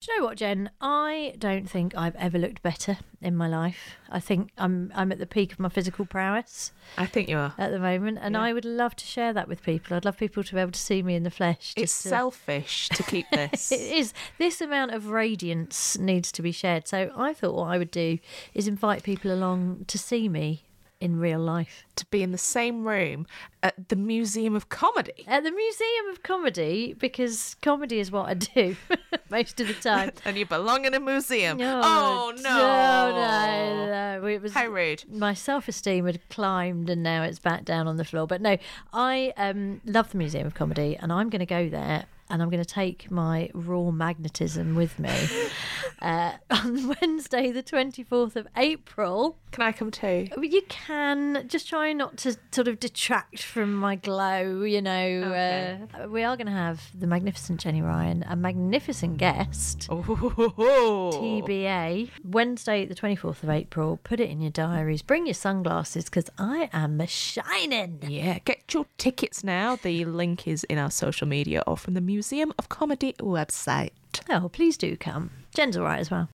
Do you know what, Jen? I don't think I've ever looked better in my life. I think I'm at the peak of my physical prowess. I think you are. At the moment. And I would love to share that with people. I'd love people to be able to see me in the flesh. It's selfish to keep this. It is. This amount of radiance needs to be shared. So I thought what I would do is invite people along to see me in real life. To be in the same room at the Museum of Comedy. At the Museum of Comedy, because comedy is what I do most of the time. And you belong in a museum. Oh, no. It was, how rude. My self-esteem had climbed and now it's back down on the floor. But no, I love the Museum of Comedy and I'm going to go there and I'm going to take my raw magnetism with me on Wednesday, the 24th of April. Can I come too? You can. Just try not to sort of detract from my glow, you know. Okay. We are going to have the magnificent Jenny Ryan, a magnificent guest. Oh. TBA. Wednesday, the 24th of April. Put it in your diaries. Bring your sunglasses because I am shining. Yeah, get your tickets now. The link is in our social media or from the Museum of Comedy website. Oh, please do come. Jen's all right as well.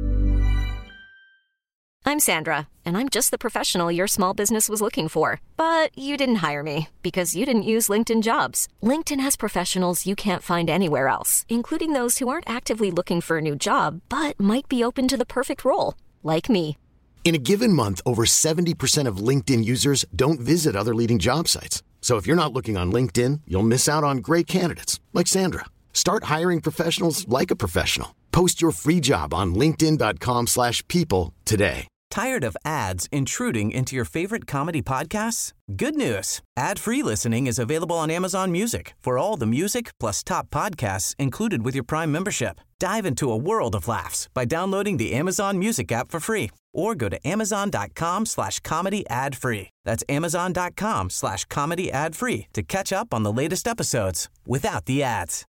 I'm Sandra, and I'm just the professional your small business was looking for. But you didn't hire me because you didn't use LinkedIn Jobs. LinkedIn has professionals you can't find anywhere else, including those who aren't actively looking for a new job, but might be open to the perfect role, like me. In a given month, over 70% of LinkedIn users don't visit other leading job sites. So if you're not looking on LinkedIn, you'll miss out on great candidates like Sandra. Start hiring professionals like a professional. Post your free job on linkedin.com/people today. Tired of ads intruding into your favorite comedy podcasts? Good news. Ad-free listening is available on Amazon Music for all the music plus top podcasts included with your Prime membership. Dive into a world of laughs by downloading the Amazon Music app for free or go to amazon.com/comedy ad-free. That's amazon.com/comedy ad-free to catch up on the latest episodes without the ads.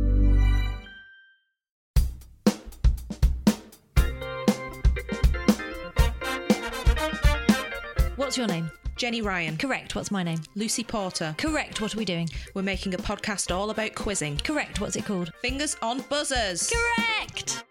What's your name? Jenny Ryan. Correct. What's my name? Lucy Porter. Correct. What are we doing? We're making a podcast all about quizzing. Correct. What's it called? Fingers on Buzzers. Correct.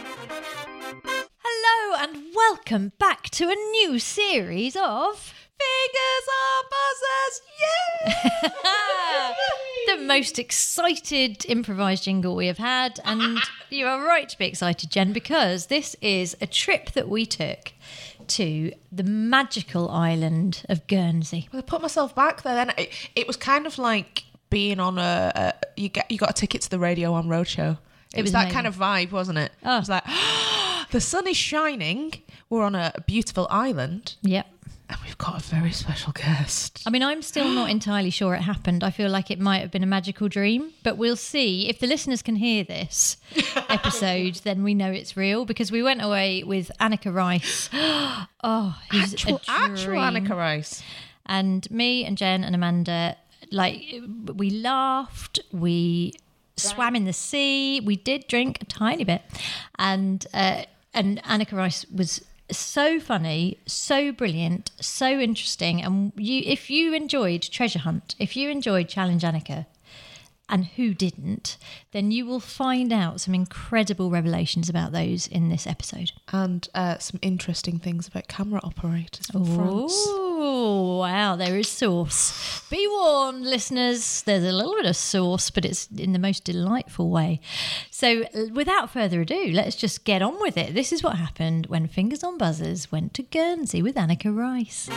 Hello and welcome back to a new series of Fingers on Buzzers. Yeah! The most excited improvised jingle we have had, and you are right to be excited, Jen, because this is a trip that we took to the magical island of Guernsey. Well, I put myself back there then. It was kind of like being on you got a ticket to the Radio 1 Roadshow. It was that amazing. kind of vibe, wasn't it? Oh. It was like, the sun is shining. We're on a beautiful island. Yep. And we've got a very special guest. I mean, I'm still not entirely sure it happened. I feel like it might have been a magical dream, but we'll see. If the listeners can hear this episode, then we know it's real, because we went away with Annika Rice. Oh, he's Actual Annika Rice. And me and Jen and Amanda, like, we laughed, we swam in the sea, we did drink a tiny bit, and Annika Rice was so funny, so brilliant, so interesting. And if you enjoyed Treasure Hunt, if you enjoyed Challenge Annika, and who didn't, then you will find out some incredible revelations about those in this episode. And some interesting things about camera operators from France. Oh, wow, there is sauce. Be warned, listeners, there's a little bit of sauce, but it's in the most delightful way. So without further ado, let's just get on with it. This is what happened when Fingers on Buzzers went to Guernsey with Annika Rice.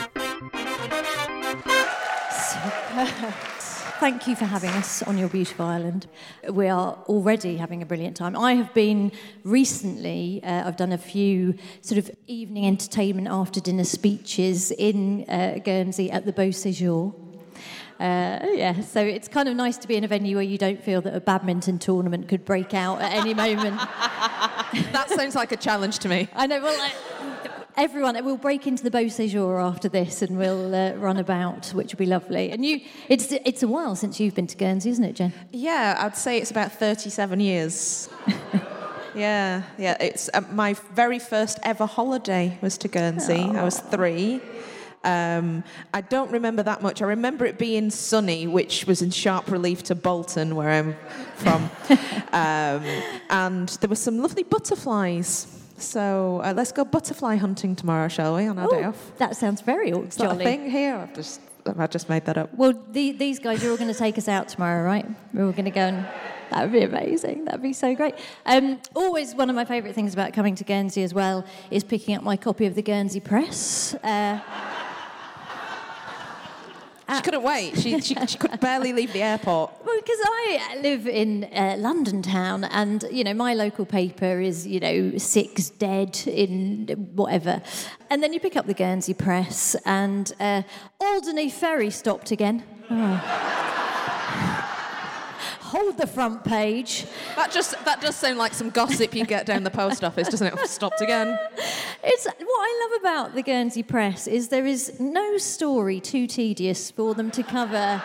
Thank you for having us on your beautiful island. We are already having a brilliant time. I have been recently, I've done a few sort of evening entertainment after dinner speeches in Guernsey at the Beau Séjour. So it's kind of nice to be in a venue where you don't feel that a badminton tournament could break out at any moment. That sounds like a challenge to me. I know, well, everyone, we'll break into the Beau Séjour after this and we'll run about, which will be lovely. And it's a while since you've been to Guernsey, isn't it, Jen? Yeah, I'd say it's about 37 years. Yeah. It's my very first ever holiday was to Guernsey. I was 3. I don't remember that much. I remember it being sunny, which was in sharp relief to Bolton, where I'm from. And there were some lovely butterflies. So let's go butterfly hunting tomorrow, shall we, on our day off? That sounds very Is that a jolly. thing here? I just made that up. Well, these guys, you're all going to take us out tomorrow, right? We're all going to go and... That would be amazing. That would be so great. Always one of my favourite things about coming to Guernsey as well is picking up my copy of the Guernsey Press. She couldn't wait. She could barely leave the airport. Well, because I live in London town, and my local paper is 6 dead in whatever, and then you pick up the Guernsey Press, and Alderney Ferry stopped again. Oh. Hold the front page. That does sound like some gossip you get down the post office, doesn't it? Stopped again. It's what I love about the Guernsey Press is there is no story too tedious for them to cover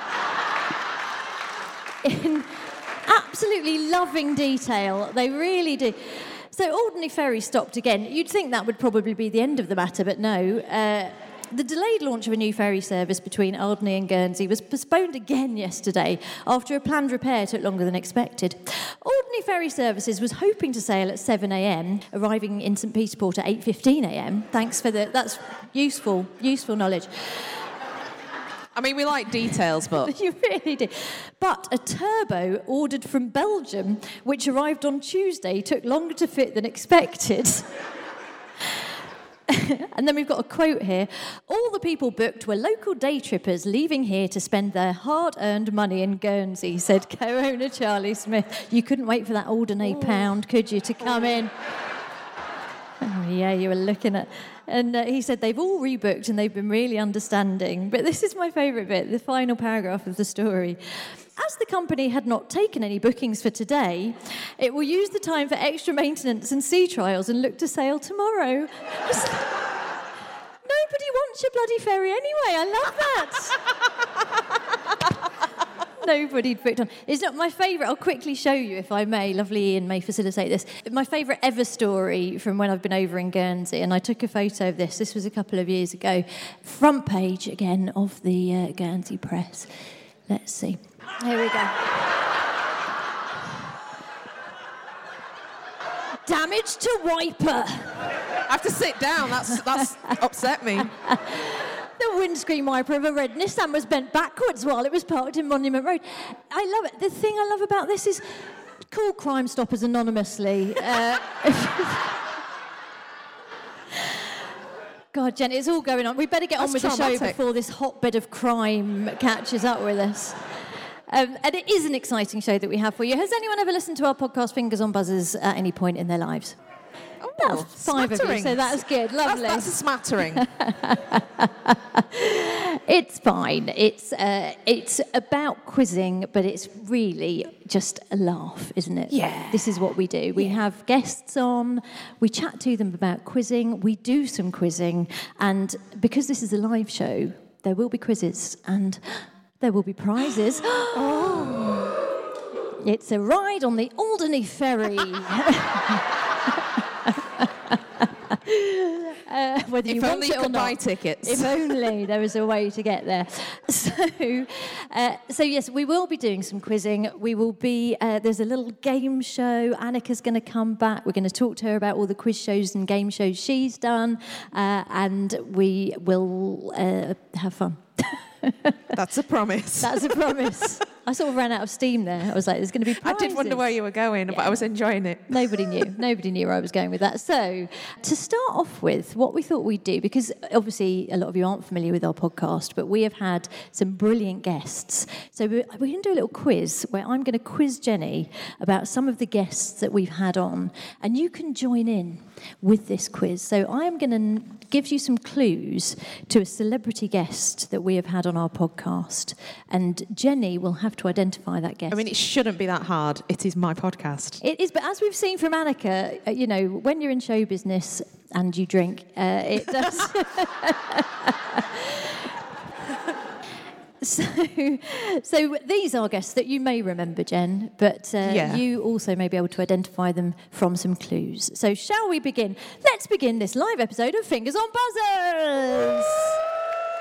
in absolutely loving detail. They really do. So Alderney Ferry stopped again. You'd think that would probably be the end of the matter, but no. The delayed launch of a new ferry service between Alderney and Guernsey was postponed again yesterday after a planned repair took longer than expected. Alderney Ferry Services was hoping to sail at 7 a.m, arriving in St Peter Port at 8:15 a.m. Thanks for that's useful knowledge. I mean, we like details, but... You really do. But a turbo ordered from Belgium, which arrived on Tuesday, took longer to fit than expected. And then we've got a quote here. All the people booked were local day trippers leaving here to spend their hard-earned money in Guernsey, said co-owner Charlie Smith. You couldn't wait for that Alderney pound, could you, to come in? Oh, yeah, you were looking at... And he said they've all rebooked and they've been really understanding. But this is my favourite bit, the final paragraph of the story. As the company had not taken any bookings for today, it will use the time for extra maintenance and sea trials and look to sail tomorrow. Nobody wants your bloody ferry anyway. I love that. Nobody'd booked on. It's not my favourite. I'll quickly show you, if I may. Lovely Ian may facilitate this. My favourite ever story from when I've been over in Guernsey, and I took a photo of this. This was a couple of years ago. Front page, again, of the Guernsey Press. Let's see. Here we go. Damage to wiper. I have to sit down. That's upset me. The windscreen wiper of a red Nissan was bent backwards while it was parked in Monument Road. I love it. The thing I love about this is call Crime Stoppers anonymously. God, Jen, it's all going on. We better get on with the show before this hotbed of crime catches up with us. And it is an exciting show that we have for you. Has anyone ever listened to our podcast, Fingers on Buzzers, at any point in their lives? Oh, 5 of you, so that's good. Lovely. That's a smattering. It's fine. It's about quizzing, but it's really just a laugh, isn't it? Yeah. This is what we do. We have guests on, we chat to them about quizzing, we do some quizzing, and because this is a live show, there will be quizzes and there will be prizes. Oh. It's a ride on the Alderney Ferry. Whether you if want only it you or could not. buy tickets. If only there was a way to get there. So yes, we will be doing some quizzing. We will be, there's a little game show. Annika's going to come back. We're going to talk to her about all the quiz shows and game shows she's done. And we will have fun. That's a promise. That's a promise. I sort of ran out of steam there. I was like, there's going to be prizes. I did wonder where you were going, but I was enjoying it. Nobody knew where I was going with that. So, to start off with, what we thought we'd do, because obviously a lot of you aren't familiar with our podcast, but we have had some brilliant guests. So we're going to do a little quiz where I'm going to quiz Jenny about some of the guests that we've had on, and you can join in with this quiz. So I am going to give you some clues to a celebrity guest that we have had on our podcast, and Jenny will have to identify that guest. I mean, it shouldn't be that hard. It is my podcast. It is, but as we've seen from Annika, when you're in show business and you drink, it does. So these are guests that you may remember, Jen, but you also may be able to identify them from some clues. So shall we begin? Let's begin this live episode of Fingers on Buzzers!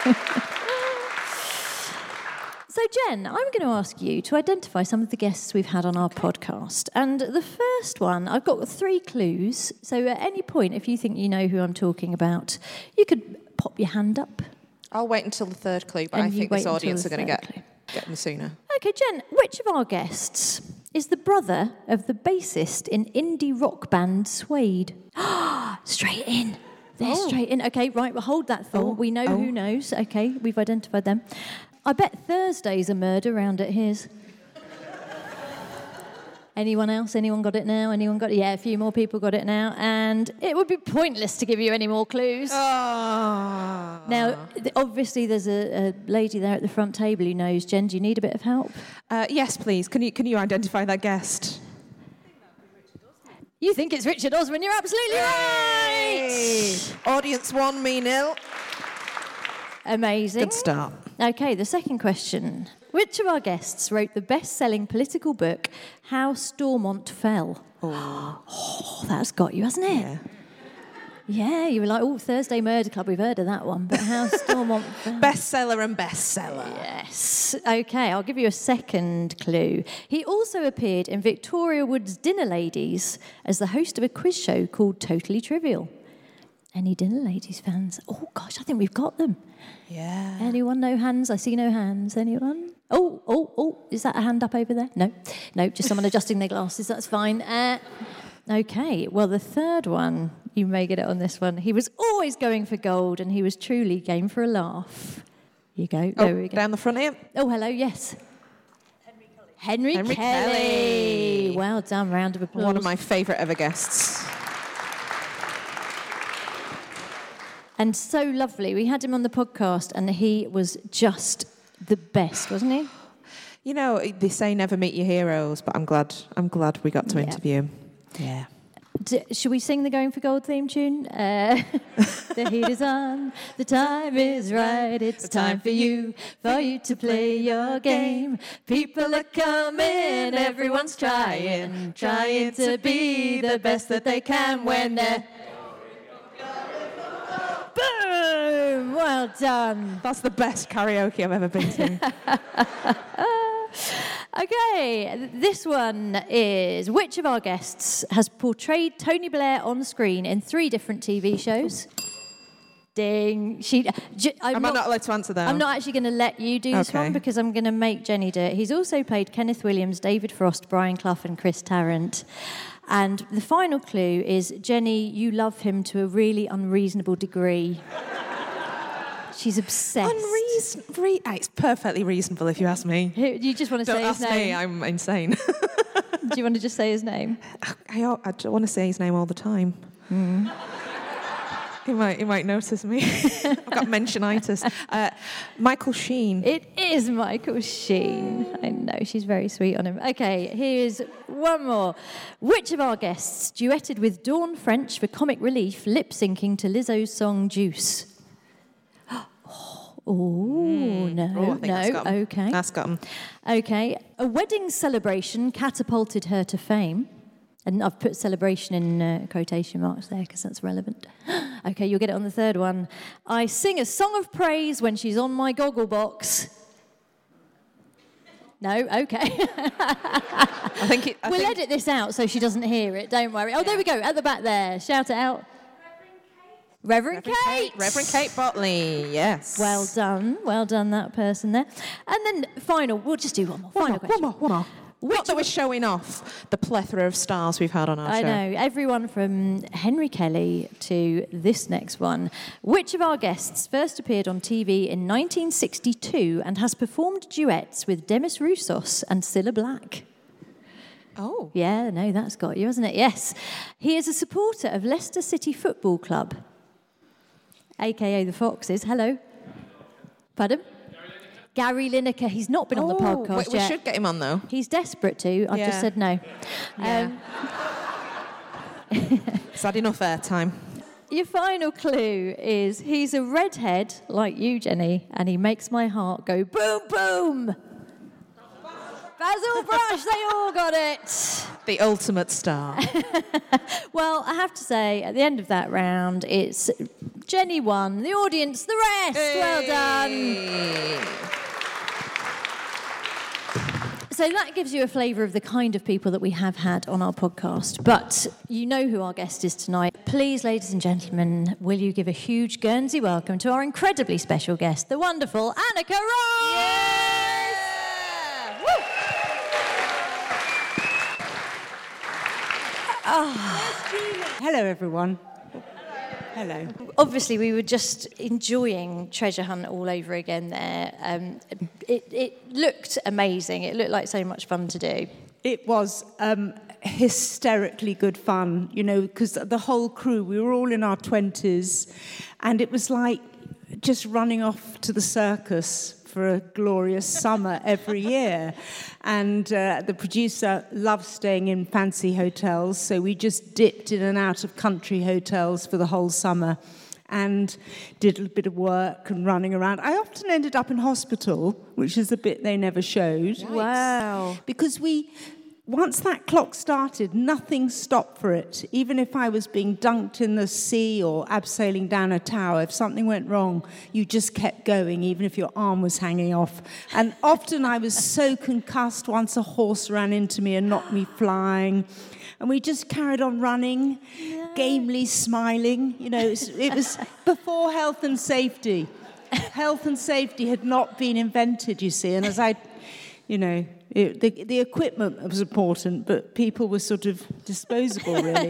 So, Jen, I'm going to ask you to identify some of the guests we've had on our podcast. And the first one, I've got 3 clues. So at any point, if you think you know who I'm talking about, you could pop your hand up. I'll wait until the 3rd clue, but And I you think wait this until audience the are going to third get them sooner. Okay, Jen, which of our guests is the brother of the bassist in indie rock band Suede? Straight in. They're straight in. Okay, right, well, hold that thought. We know who knows. Okay, we've identified them. I bet Thursday's a murder round at his. Anyone else? Anyone got it now? Anyone got it? Yeah, a few more people got it now. And it would be pointless to give you any more clues. Oh. Now, obviously, there's a lady there at the front table who knows. Jen, do you need a bit of help? Yes, please. Can you identify that guest? You think it's Richard Osman. You're absolutely right! Audience 1, me 0. Amazing. Good start. Okay, the second question. Which of our guests wrote the best-selling political book, How Stormont Fell? Oh, that's got you, hasn't it? Yeah. Yeah, you were like, Thursday Murder Club, we've heard of that one, but How Stormont Fell? Bestseller and bestseller. Yes. Okay, I'll give you a second clue. He also appeared in Victoria Wood's Dinner Ladies as the host of a quiz show called Totally Trivial. Any Dinner Ladies fans? Oh, gosh, I think we've got them. Yeah. Anyone? No hands? I see no hands. Anyone? Oh, is that a hand up over there? No, just someone adjusting their glasses. That's fine. Okay, well, the third one, you may get it on this one. He was always going for gold and he was truly game for a laugh. You go. There we go. Down the front here. Oh, hello, yes. Henry Kelly. Kelly. Well done, round of applause. One of my favourite ever guests. And so lovely. We had him on the podcast and he was just the best, wasn't he? You know, they say never meet your heroes, but I'm glad we got to interview him. Yeah. Should we sing the Going for Gold theme tune? The heat is on, the time is right, it's time for you to play your game. People are coming, everyone's trying to be the best that they can when they're... Boom! Well done. That's the best karaoke I've ever been to. Okay, this one is, which of our guests has portrayed Tony Blair on screen in 3 different TV shows? Ding. Am I not allowed to answer that? I'm not actually going to let you do this one because I'm going to make Jenny do it. He's also played Kenneth Williams, David Frost, Brian Clough and Chris Tarrant. And the final clue is, Jenny, you love him to a really unreasonable degree. She's obsessed. It's perfectly reasonable if you ask me. You just want to say his name? Don't ask me, I'm insane. Do you want to just say his name? I don't want to say his name all the time. He might notice me. I've got mentionitis. Michael Sheen. It is Michael Sheen. I know, she's very sweet on him. Okay, here's one more. Which of our guests duetted with Dawn French for comic relief, lip-syncing to Lizzo's song Juice? No, okay. That's got him. Okay, a wedding celebration catapulted her to fame. And I've put celebration in quotation marks there because that's relevant. Okay, you'll get it on the third one. I sing a song of praise when she's on my goggle box. No? Okay. We'll edit this out so she doesn't hear it, don't worry. Oh, there we go, at the back there. Shout it out. Reverend Kate. Reverend Kate Botley, yes. Well done, that person there. And then final, we'll just do one more. Final question. One more. Not that we're showing off the plethora of stars we've had on our show. I know, everyone from Henry Kelly to this next one. Which of our guests first appeared on TV in 1962 and has performed duets with Demis Roussos and Cilla Black? Oh. Yeah, no, that's got you, hasn't it? Yes. He is a supporter of Leicester City Football Club, a.k.a. the Foxes. Hello. Pardon? Gary Lineker. He's not been on the podcast we yet. should get him on, though. He's desperate to. I've just said no. Yeah. It's had enough airtime. Your final clue is he's a redhead like you, Jenny, and he makes my heart go boom, boom. Basil Brush, they all got it. The ultimate star. Well, I have to say, at the end of that round, it's Jenny won. The audience, the rest. Well done. So that gives you a flavour of the kind of people that we have had on our podcast. But you know who our guest is tonight. Please, ladies and gentlemen, will you give a huge Guernsey welcome to our incredibly special guest, the wonderful Annika Ross! Yes! Woo! Hello, everyone. Hello. Obviously, we were just enjoying Treasure Hunt all over again there. It looked amazing. It looked like so much fun to do. It was hysterically good fun, you know, because the whole crew, we were all in our 20s, and it was like just running off to the circus for a glorious summer every year. And the producer loved staying in fancy hotels, so we just dipped in and out of country hotels for the whole summer and did a bit of work and running around. I often ended up in hospital, which is the bit they never showed. Wow. Because once that clock started, nothing stopped for it. Even if I was being dunked in the sea or abseiling down a tower, if something went wrong, you just kept going, even if your arm was hanging off. And often I was so concussed, once a horse ran into me and knocked me flying. And we just carried on running, gamely smiling. You know, it was before health and safety. Health and safety had not been invented, you see. And as the equipment was important, but people were sort of disposable, really.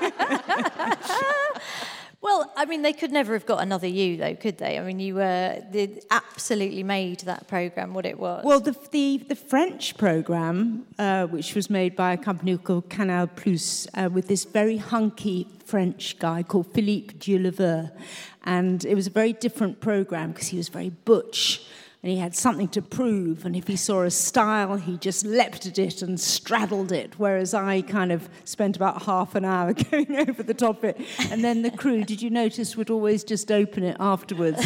Well, I mean, they could never have got another you, though, could they? I mean, they absolutely made that programme what it was. Well, the French programme, which was made by a company called Canal Plus, with this very hunky French guy called Philippe Dieuleveux, and it was a very different programme because he was very butch. And he had something to prove, and if he saw a style, he just leapt at it and straddled it, whereas I kind of spent about half an hour going over the top of it. And then the crew, did you notice, would always just open it afterwards.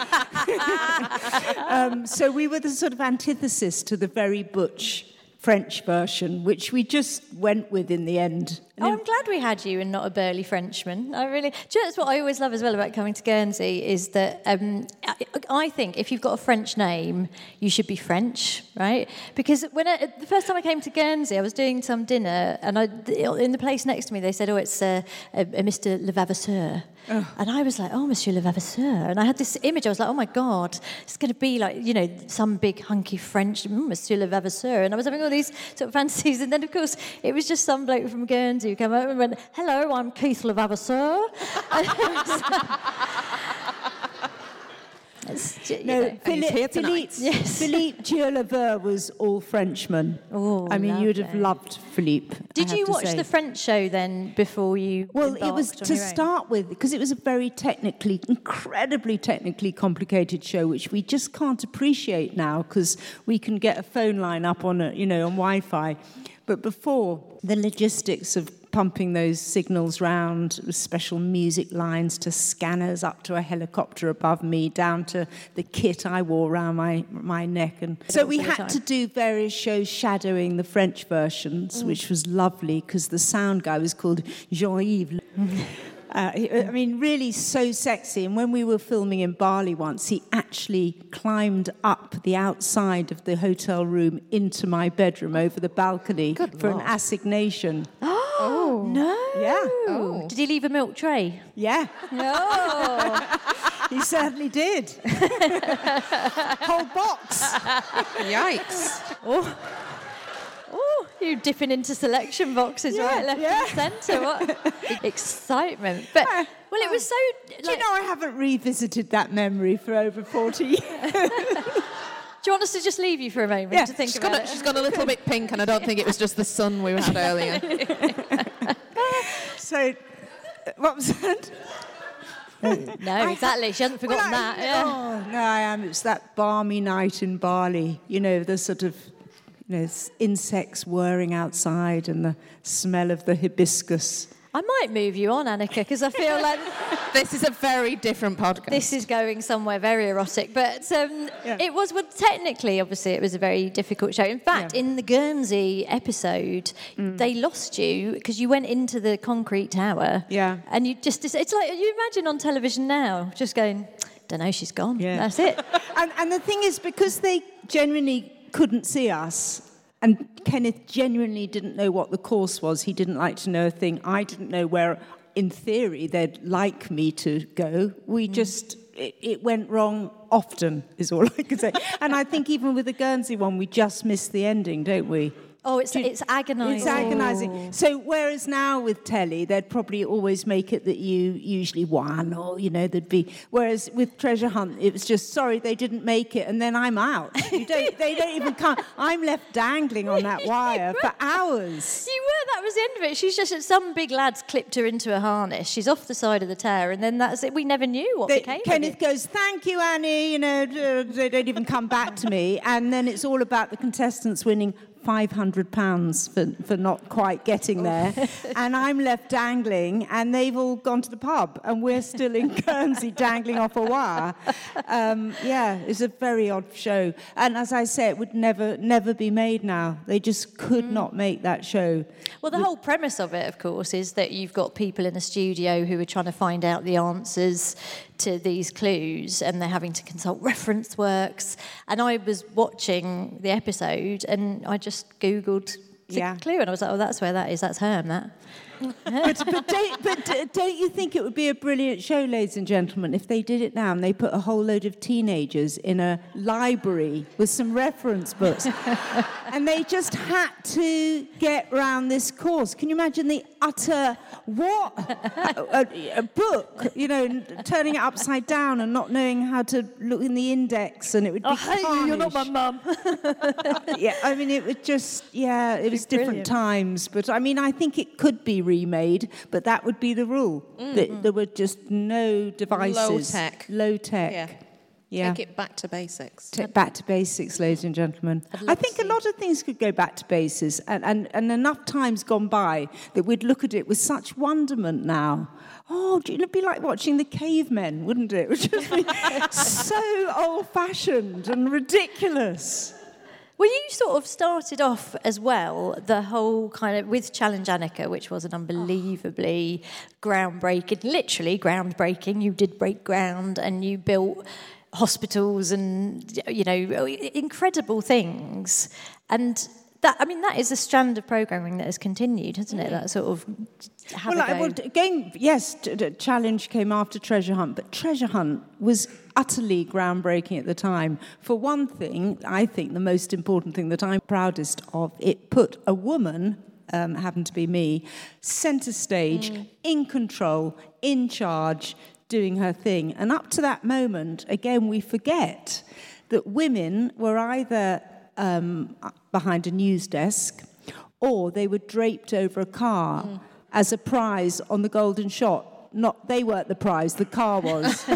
So we were the sort of antithesis to the very butch French version, which we just went with in the end. I'm glad we had you and not a burly Frenchman. Do you know, that's what I always love as well about coming to Guernsey is that I think if you've got a French name, you should be French, right? Because the first time I came to Guernsey, I was doing some dinner, and in the place next to me, they said, it's a Mr. Levavasseur. Oh. And I was like, Monsieur Levavasseur. And I had this image, I was like, oh my God, it's going to be like, you know, some big hunky French, Monsieur Levavasseur. And I was having all these sort of fantasies. And then, of course, it was just some bloke from Guernsey who came over and went, hello, I'm Keith Levavasseur. Philippe Dieuleveux was all Frenchman. Oh, I mean, you'd have loved Philippe. Did you watch the French show then before you? Well, it was to start with because it was a very incredibly technically complicated show, which we just can't appreciate now because we can get a phone line up on on Wi-Fi. But before, the logistics of pumping those signals round with special music lines to scanners up to a helicopter above me, down to the kit I wore around my neck. And so we had to do various shows shadowing the French versions, which was lovely because the sound guy was called Jean-Yves. I mean, really so sexy. And when we were filming in Bali once, he actually climbed up the outside of the hotel room into my bedroom over the balcony for an assignation. Oh, no. Yeah. Oh. Did he leave a milk tray? Yeah. No. He certainly did. Whole box. Yikes. Oh, you dipping into selection boxes right, left and centre. What excitement. But, well, it was so... Do you know I haven't revisited that memory for over 40 years? Do you want us to just leave you for a moment to think about it? She's gone a little bit pink, and I don't think it was just the sun we had earlier. So, what was that? No, exactly. She hasn't forgotten that. Yeah. Oh, no, I am. It's that balmy night in Bali. You know, the sort of... insects whirring outside and the smell of the hibiscus I might move you on, Annika, because I feel like This is a very different podcast. this is going somewhere very erotic. But it was, well, technically, obviously, it was a very difficult show. In fact, in the Guernsey episode, they lost you because you went into the concrete tower. Yeah. And you just, it's like, you imagine on television now, just going, don't know, she's gone. Yeah. That's it. And the thing is, because they genuinely couldn't see us, and Kenneth genuinely didn't know what the course was, he didn't like to know a thing, I didn't know where, in theory, they'd like me to go. We just, it went wrong often, is all I can say. And I think even with the Guernsey one, we just missed the ending, don't we? Oh, it's agonising. It's agonising. So whereas now with telly, they'd probably always make it that you usually won, or, there'd be... Whereas with Treasure Hunt, it was just, sorry, they didn't make it, and then I'm out. They don't even come. I'm left dangling on that wire for hours. You were, that was the end of it. She's just, some big lads clipped her into a harness. She's off the side of the tower, and then that's it. We never knew what became of it. Kenneth goes, thank you, Annie, they don't even come back to me. And then it's all about the contestants winning £500 for not quite getting there. And I'm left dangling, and they've all gone to the pub, and we're still in Guernsey dangling off a wire. It's a very odd show. And as I say, it would never be made now. They just could not make that show. Well, the whole premise of it, of course, is that you've got people in a studio who are trying to find out the answers to these clues, and they're having to consult reference works. And I was watching the episode, and I just Googled the clue, and I was like, oh, that's where that is. That's Herm, that. but don't you think it would be a brilliant show, ladies and gentlemen, if they did it now and they put a whole load of teenagers in a library with some reference books and they just had to get round this course? Can you imagine the utter a book, turning it upside down and not knowing how to look in the index, and it would be carnage. You're not my mum. It would just, it was different times. But, I think it could be remade, but that would be the rule. That there were just no devices. Low tech. Yeah. Take it back to basics. Back to basics, ladies and gentlemen. I think a lot of things could go back to basics, and enough time's gone by that we'd look at it with such wonderment now. Oh, it'd be like watching the cavemen, wouldn't it? It would just be so old-fashioned and ridiculous. Well, you sort of started off as well, the whole kind of, with Challenge Annika, which was an unbelievably literally groundbreaking. You did break ground, and you built hospitals and, incredible things. And that is a strand of programming that has continued, hasn't it? That sort of Challenge came after Treasure Hunt, but Treasure Hunt was utterly groundbreaking at the time. For one thing, I think the most important thing that I'm proudest of, it put a woman, happened to be me, centre stage, in control, in charge, doing her thing. And up to that moment, again, we forget that women were either behind a news desk, or they were draped over a car as a prize on the Golden Shot. They weren't the prize, the car was.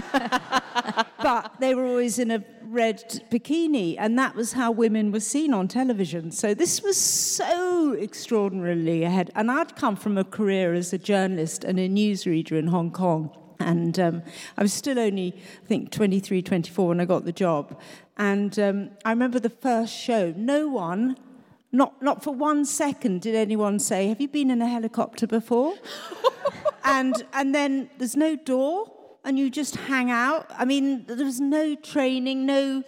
But they were always in a red bikini, and that was how women were seen on television. So this was so extraordinarily ahead. And I'd come from a career as a journalist and a newsreader in Hong Kong. And I was still only, I think, 23, 24 when I got the job. And I remember the first show, no one, not for 1 second did anyone say, have you been in a helicopter before? and then there's no door, and you just hang out. There was no training,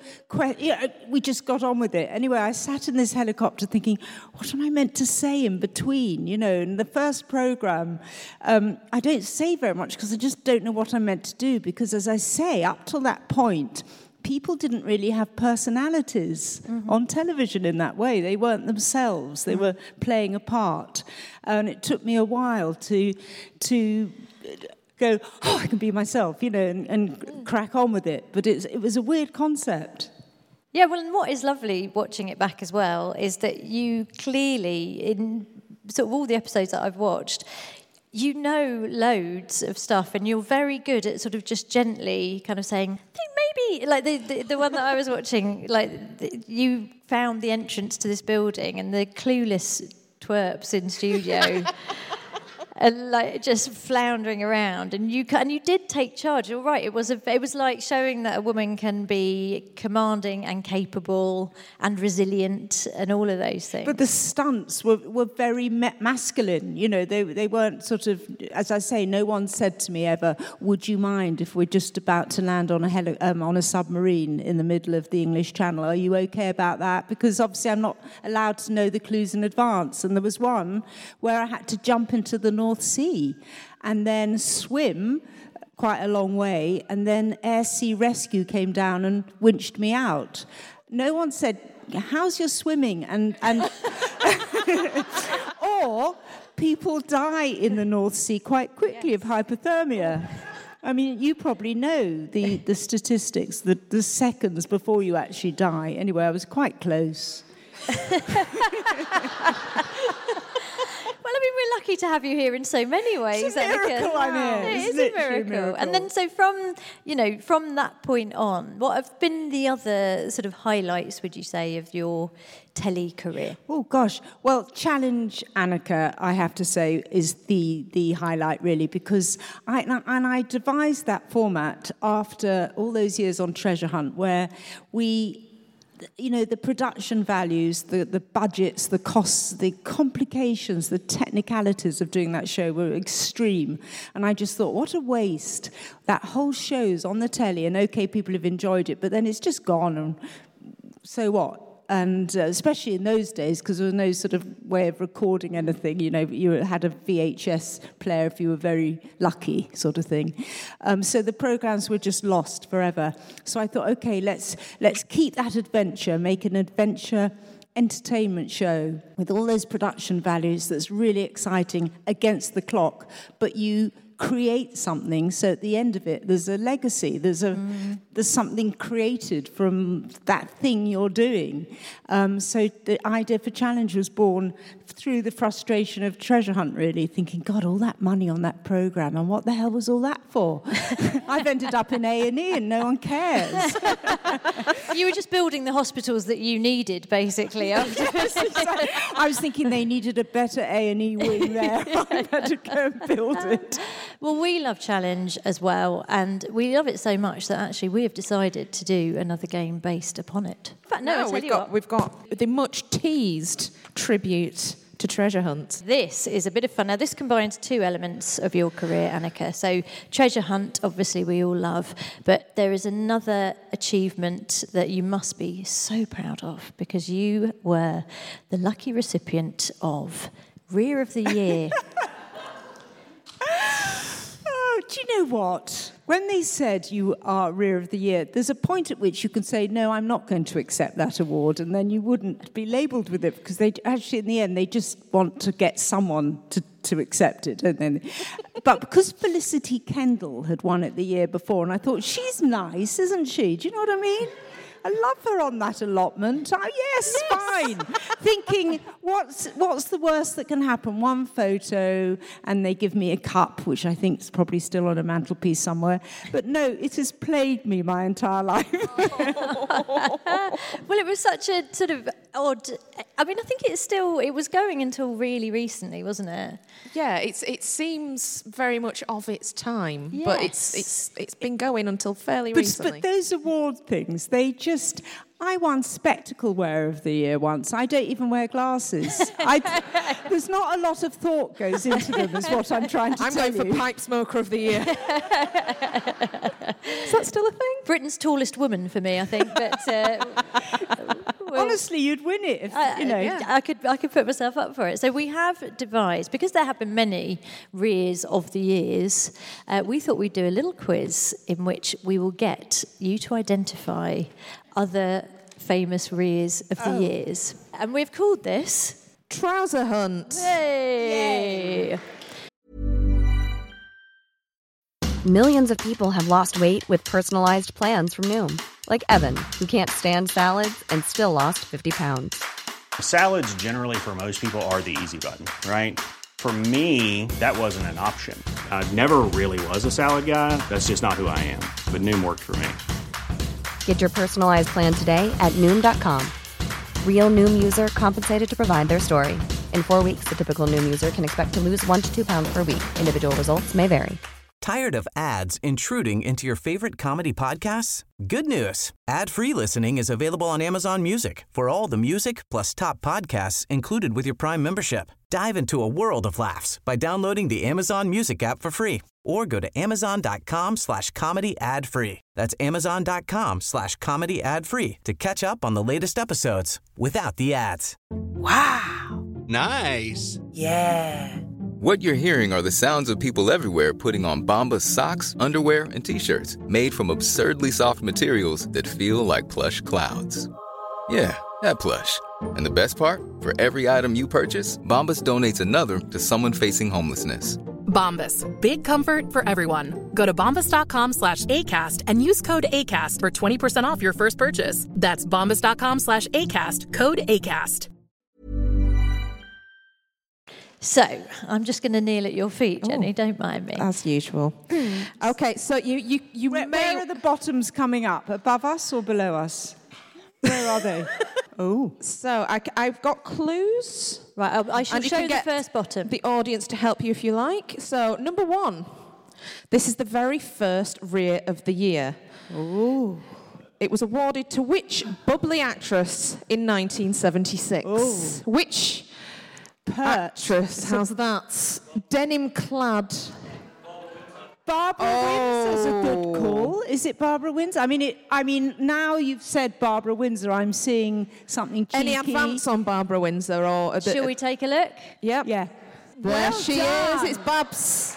we just got on with it. Anyway, I sat in this helicopter thinking, what am I meant to say in between? In the first programme, I don't say very much because I just don't know what I'm meant to do, because, as I say, up till that point, people didn't really have personalities on television in that way. They weren't themselves. They were playing a part. And it took me a while to go, I can be myself, and crack on with it. But it was a weird concept. Yeah, well, and what is lovely watching it back as well is that you clearly, in sort of all the episodes that I've watched, you know loads of stuff, and you're very good at sort of just gently kind of saying, I think maybe, like the one that I was watching, you found the entrance to this building and the clueless twerps in studio. and like just floundering around. And you did take charge. You're right. It was like showing that a woman can be commanding and capable and resilient and all of those things. But the stunts were very masculine. You know, they weren't sort of, as I say, no one said to me ever, would you mind if we're just about to land on a submarine in the middle of the English Channel? Are you okay about that? Because obviously I'm not allowed to know the clues in advance. And there was one where I had to jump into the North Sea and then swim quite a long way, and then Air Sea Rescue came down and winched me out. No one said, how's your swimming? And or people die in the North Sea quite quickly of hypothermia. I mean, you probably know the statistics, the seconds before you actually die. Anyway, I was quite close. Well, I mean, we're lucky to have you here in so many ways. It's a miracle I'm here. It is a miracle. And then, so from that point on, what have been the other sort of highlights, would you say, of your telly career? Oh, gosh. Well, Challenge Annika, I have to say, is the highlight, really, because I devised that format after all those years on Treasure Hunt, where we... You know, the production values, the budgets, the costs, the complications, the technicalities of doing that show were extreme. And I just thought, what a waste. That whole show's on the telly, and okay, people have enjoyed it, but then it's just gone, and so what? And especially in those days, because there was no sort of way of recording anything. You know, you had a VHS player if you were very lucky, sort of thing. So the programs were just lost forever. So I thought, okay, let's keep that adventure, make an adventure entertainment show with all those production values that's really exciting against the clock, but you create something, so at the end of it there's a legacy, there's something created from that thing you're doing. So the idea for Challenge was born through the frustration of Treasure Hunt, really, thinking, God, all that money on that programme, and what the hell was all that for? I've ended up in A&E and no one cares. You were just building the hospitals that you needed, basically. Yes, exactly. I was thinking they needed a better A&E wing there. I better go and build it. Well, we love Challenge as well, and we love it so much that actually we have decided to do another game based upon it. In fact, we've got the much teased tribute to Treasure Hunt. This is a bit of fun. Now, this combines two elements of your career, Annika. So, Treasure Hunt, obviously, we all love, but there is another achievement that you must be so proud of, because you were the lucky recipient of Rear of the Year. Oh, do you know what? When they said you are Rear of the Year, there's a point at which you can say, no, I'm not going to accept that award, and then you wouldn't be labelled with it, because they actually, in the end, they just want to get someone to accept it. And then, but because Felicity Kendall had won it the year before, and I thought, she's nice, isn't she? Do you know what I mean? I love her on that allotment. Oh, yes, fine. Thinking, what's the worst that can happen? One photo, and they give me a cup, which I think is probably still on a mantelpiece somewhere. But no, it has plagued me my entire life. Well, it was such a sort of odd... I mean, I think it was going until really recently, wasn't it? Yeah, it seems very much of its time, yes. But it's been going until fairly recently. But those award things, they just... I won Spectacle Wearer of the Year once. I don't even wear glasses. There's not a lot of thought goes into them, is what I'm trying to tell you. I'm going for Pipe Smoker of the Year. Is that still a thing? Britain's tallest woman for me, I think. But well, honestly, you'd win it if you know. Yeah. I could put myself up for it. So we have devised, because there have been many Rears of the Years, we thought we'd do a little quiz in which we will get you to identify other famous Rears of the Years. And we've called this... Trouser Hunt. Yay! Millions of people have lost weight with personalized plans from Noom. Like Evan, who can't stand salads and still lost 50 pounds. Salads generally for most people are the easy button, right? For me, that wasn't an option. I never really was a salad guy. That's just not who I am. But Noom worked for me. Get your personalized plan today at Noom.com. Real Noom user compensated to provide their story. In 4 weeks, the typical Noom user can expect to lose 1 to 2 pounds per week. Individual results may vary. Tired of ads intruding into your favorite comedy podcasts? Good news. Ad-free listening is available on Amazon Music for all the music plus top podcasts included with your Prime membership. Dive into a world of laughs by downloading the Amazon Music app for free or go to amazon.com/comedy ad-free. That's amazon.com/comedy ad-free to catch up on the latest episodes without the ads. Wow. Nice. Yeah. What you're hearing are the sounds of people everywhere putting on Bombas socks, underwear, and T-shirts made from absurdly soft materials that feel like plush clouds. Yeah, that plush. And the best part? For every item you purchase, Bombas donates another to someone facing homelessness. Bombas. Big comfort for everyone. Go to bombas.com/ACAST and use code ACAST for 20% off your first purchase. That's bombas.com/ACAST. Code ACAST. So, I'm just going to kneel at your feet, Jenny. Don't mind me. As usual. Okay, so you Where are the bottoms coming up? Above us or below us? Where are they? Oh. So I've got clues. Right, I shall And you show can the get first bottom. the audience to help you if you like. So, number 1. This is the very first Rear of the Year. Ooh. It was awarded to which bubbly actress in 1976? Oh. Which actress has that denim-clad? Barbara Windsor's a good call. Is it Barbara Windsor? I mean, now you've said Barbara Windsor, I'm seeing something cheeky. Any advance on Barbara Windsor? Or Shall we take a look? Yep. Yeah. There Well she done. is. It's Babs.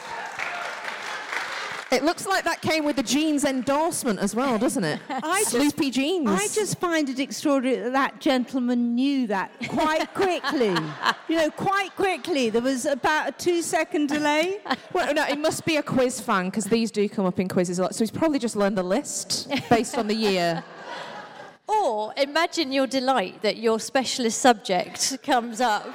It looks like that came with the jeans endorsement as well, doesn't it? Sloopy jeans. I just find it extraordinary that gentleman knew that quite quickly. Quite quickly. There was about a 2-second delay. Well, no, it must be a quiz fan because these do come up in quizzes a lot. So he's probably just learned the list based on the year. Or imagine your delight that your specialist subject comes up.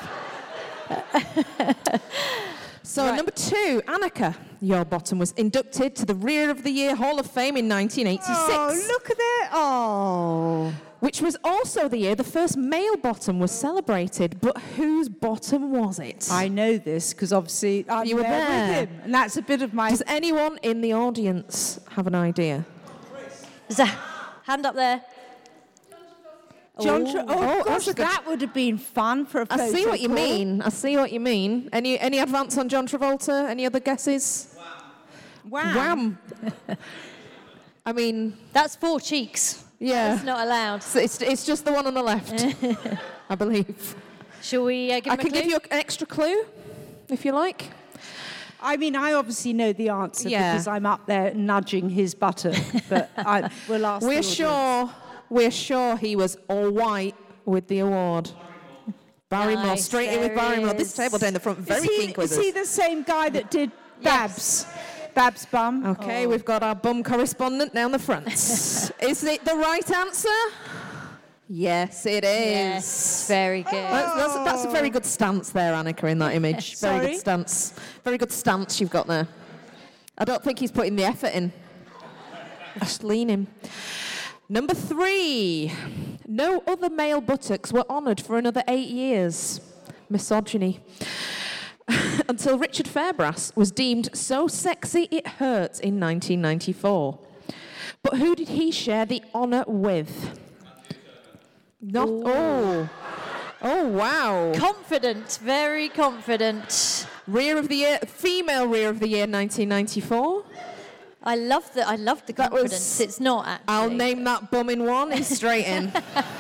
So Right. number 2, Annika, your bottom was inducted to the Rear of the Year Hall of Fame in 1986. Oh, look at that. Oh. Which was also the year the first male bottom was celebrated. But whose bottom was it? I know this because obviously I'm You were there there. with him. And that's a bit of my... Does anyone in the audience have an idea? There's a hand up there. John Oh, gosh, that's a good- that would have been fun for a photo I see what you call. mean. I see what you mean. Any advance on John Travolta? Any other guesses? Wham. Wham. I mean, That's 4 cheeks. yeah. That's not allowed. So it's just the one on the left, I believe. Shall we give him I a can clue? give you an extra clue, if you like. I mean, I obviously know the answer Yeah. because I'm up there nudging his button. But we'll ask the audience. We're sure he was all white with the award. Barrymore, Nice, straight in with there Barrymore. he This is. table down the front, very Is keen quizzes. he the same guy that did Babs? Babs Bum? Okay, we've got our bum correspondent down the front. Is it the right answer? Yes, it is. Yes, very good. That's a very good stance there, Annika, in that image. Very Sorry? good stance. Very good stance you've got there. I don't think he's putting the effort in. Just lean him. Number 3. No other male buttocks were honoured for another 8 years. Misogyny. Until Richard Fairbrass was deemed so sexy it hurts in 1994. But who did he share the honour with? Not. Oh, wow. Confident, very confident. Rear of the Year, female Rear of the Year 1994. I love the That was- confidence. It's not actually. I'll name that bum in one. He's straight in.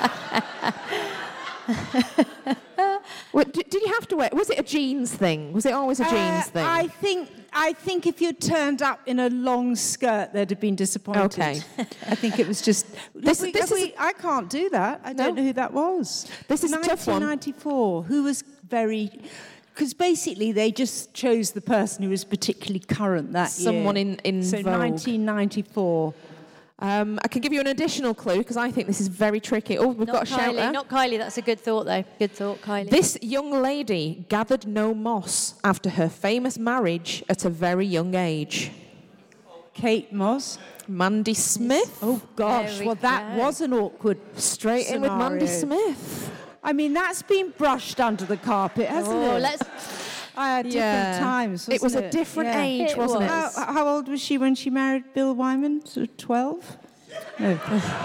Did you have to wear? Was it a jeans thing? Was it always a jeans thing? I think if you'd turned up in a long skirt, they'd have been disappointed. Okay. I think it was just... I can't do that. I don't know who that was. This is a tough one. 1994. Who was very... Because basically they just chose the person who was particularly current that year. Someone in So vogue. 1994. I can give you an additional clue because I think this is very tricky. Oh, we've got a shout there. Not Kylie. That's a good thought, though. Good thought, Kylie. This young lady gathered no moss after her famous marriage at a very young age. Kate Moss. Mandy Smith. Oh, gosh. There we Well, that go. was an awkward Straight in with Mandy scenario. Smith. I mean, that's been brushed under the carpet, hasn't it? Let's... different times, wasn't it was a different age, wasn't it? How old was she when she married Bill Wyman? Sort of 12? No.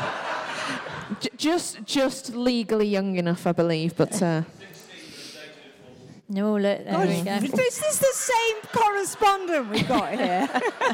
Just legally young enough, I believe, but... No, look, there we go. This is the same correspondent we got here.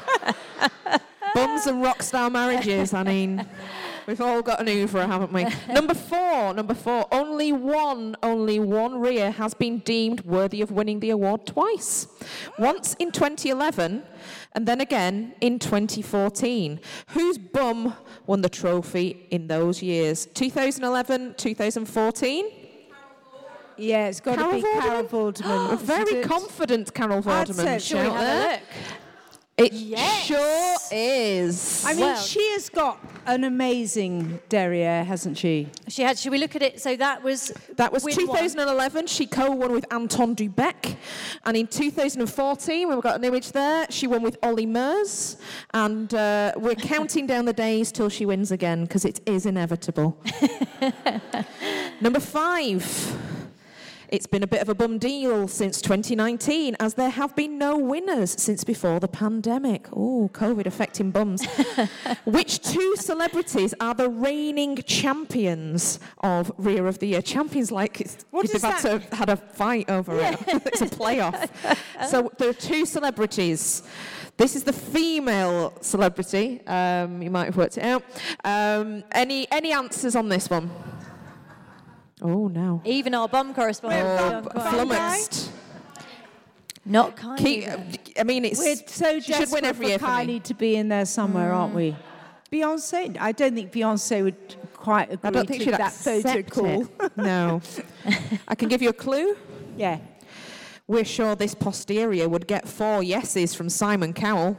Bums and rock star marriages, I mean... We've all got an oeuvre, haven't we? Number four. Only one Rhea has been deemed worthy of winning the award twice. Once in 2011, and then again in 2014. Whose bum won the trophy in those years? 2011, 2014? Yeah, it's got to be Carol Vorderman. Very confident Carol Vorderman. Shall we have a look? It sure is. I mean, she has got an amazing derriere, hasn't she? She had. Should we look at it? So that was 2011. She co-won with Anton Dubek, and in 2014, we've got an image there. She won with Ollie Mers, and we're counting down the days till she wins again because it is inevitable. Number 5. It's been a bit of a bum deal since 2019, as there have been no winners since before the pandemic. Oh, COVID affecting bums. Which 2 celebrities are the reigning champions of Rhea of the Year? Champions like they've had a fight over it. It's a playoff. So there are 2 celebrities. This is the female celebrity. You might have worked it out. Any answers on this one? Oh, no. Even our bum correspondent. Flummoxed. Not Kylie. I mean, it's... We're so she should win every year for Kylie to be in there somewhere, aren't we? Beyonce? I don't think Beyonce would quite agree to that photo call. No. I can give you a clue? Yeah. We're sure this posterior would get 4 yeses from Simon Cowell.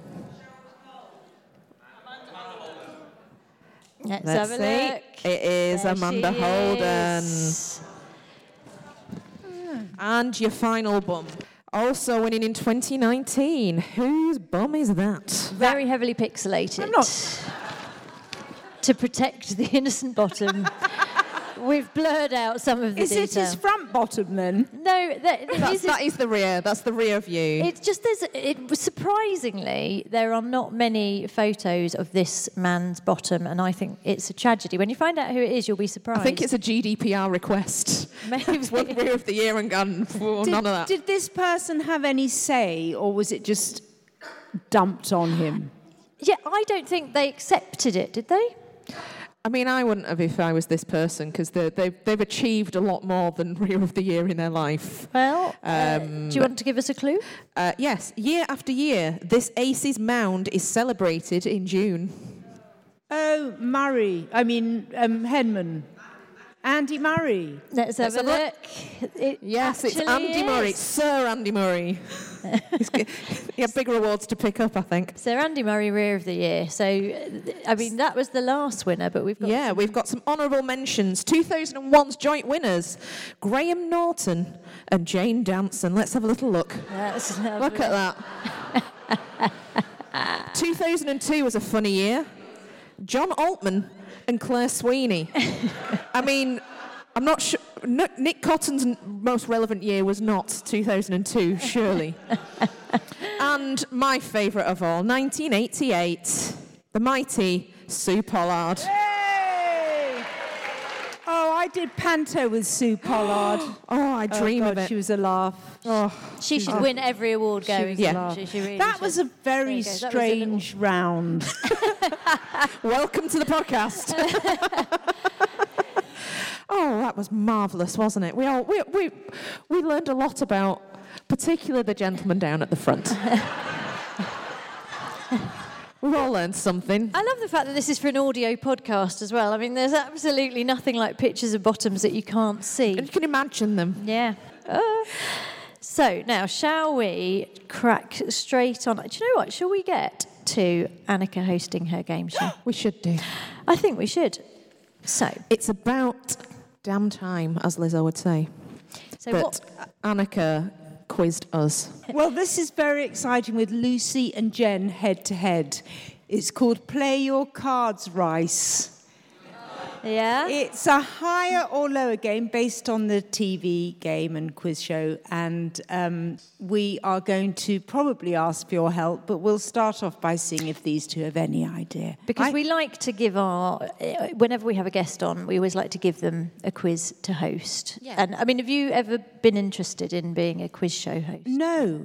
Let's have a look. It is there Amanda Holden. And your final bum. Also winning in 2019. Whose bum is that? Very heavily pixelated. I'm not... To protect the innocent bottom. We've blurred out some of the detail. Is it his front bottom then? No, that is the rear. That's the rear view. It's just surprisingly there are not many photos of this man's bottom, and I think it's a tragedy. When you find out who it is, you'll be surprised. I think it's a GDPR request. Maybe It's won Rear of the Year and gone. None of that. Did this person have any say, or was it just dumped on him? Yeah, I don't think they accepted it. Did they? I mean, I wouldn't have if I was this person, because they've achieved a lot more than Rear of the Year in their life. Well, do you want to give us a clue? Yes. Year after year, this Aces Mound is celebrated in June. Oh, Henman. Andy Murray. Let's have a look. Yes, it's Andy Murray. It's Sir Andy Murray. He had bigger awards to pick up, I think. Sir Andy Murray, Rear of the Year. So, I mean, that was the last winner, but we've got... we've got some honourable mentions. 2001's joint winners, Graham Norton and Jane Danson. Let's have a little look. That's look at that. 2002 was a funny year. John Altman and Claire Sweeney. I mean, I'm not sure. Nick Cotton's most relevant year was not 2002, surely. And my favourite of all, 1988, the mighty Sue Pollard. Hey! Oh, I did Panto with Sue Pollard. I dream of it. She was a laugh. She should win every award going. She really that should. was a very strange round. Welcome to the podcast. Oh, that was marvellous, wasn't it? We learned a lot about, particularly the gentleman down at the front. We've all learned something. I love the fact that this is for an audio podcast as well. I mean, there's absolutely nothing like pictures of bottoms that you can't see. And you can imagine them. Yeah. So now, shall we crack straight on? Do you know what? Shall we get to Annika hosting her game show? We should do. I think we should. So it's about damn time, as Lizzo would say. So that Annika quizzed us. Well, this is very exciting with Lucy and Jen head to head. It's called Play Your Cards, Rice. Yeah? It's a higher or lower game based on the TV game and quiz show. And we are going to probably ask for your help, but we'll start off by seeing if these two have any idea. Because we like to give whenever we have a guest on, we always like to give them a quiz to host. Yeah. And, I mean, have you ever been interested in being a quiz show host? No.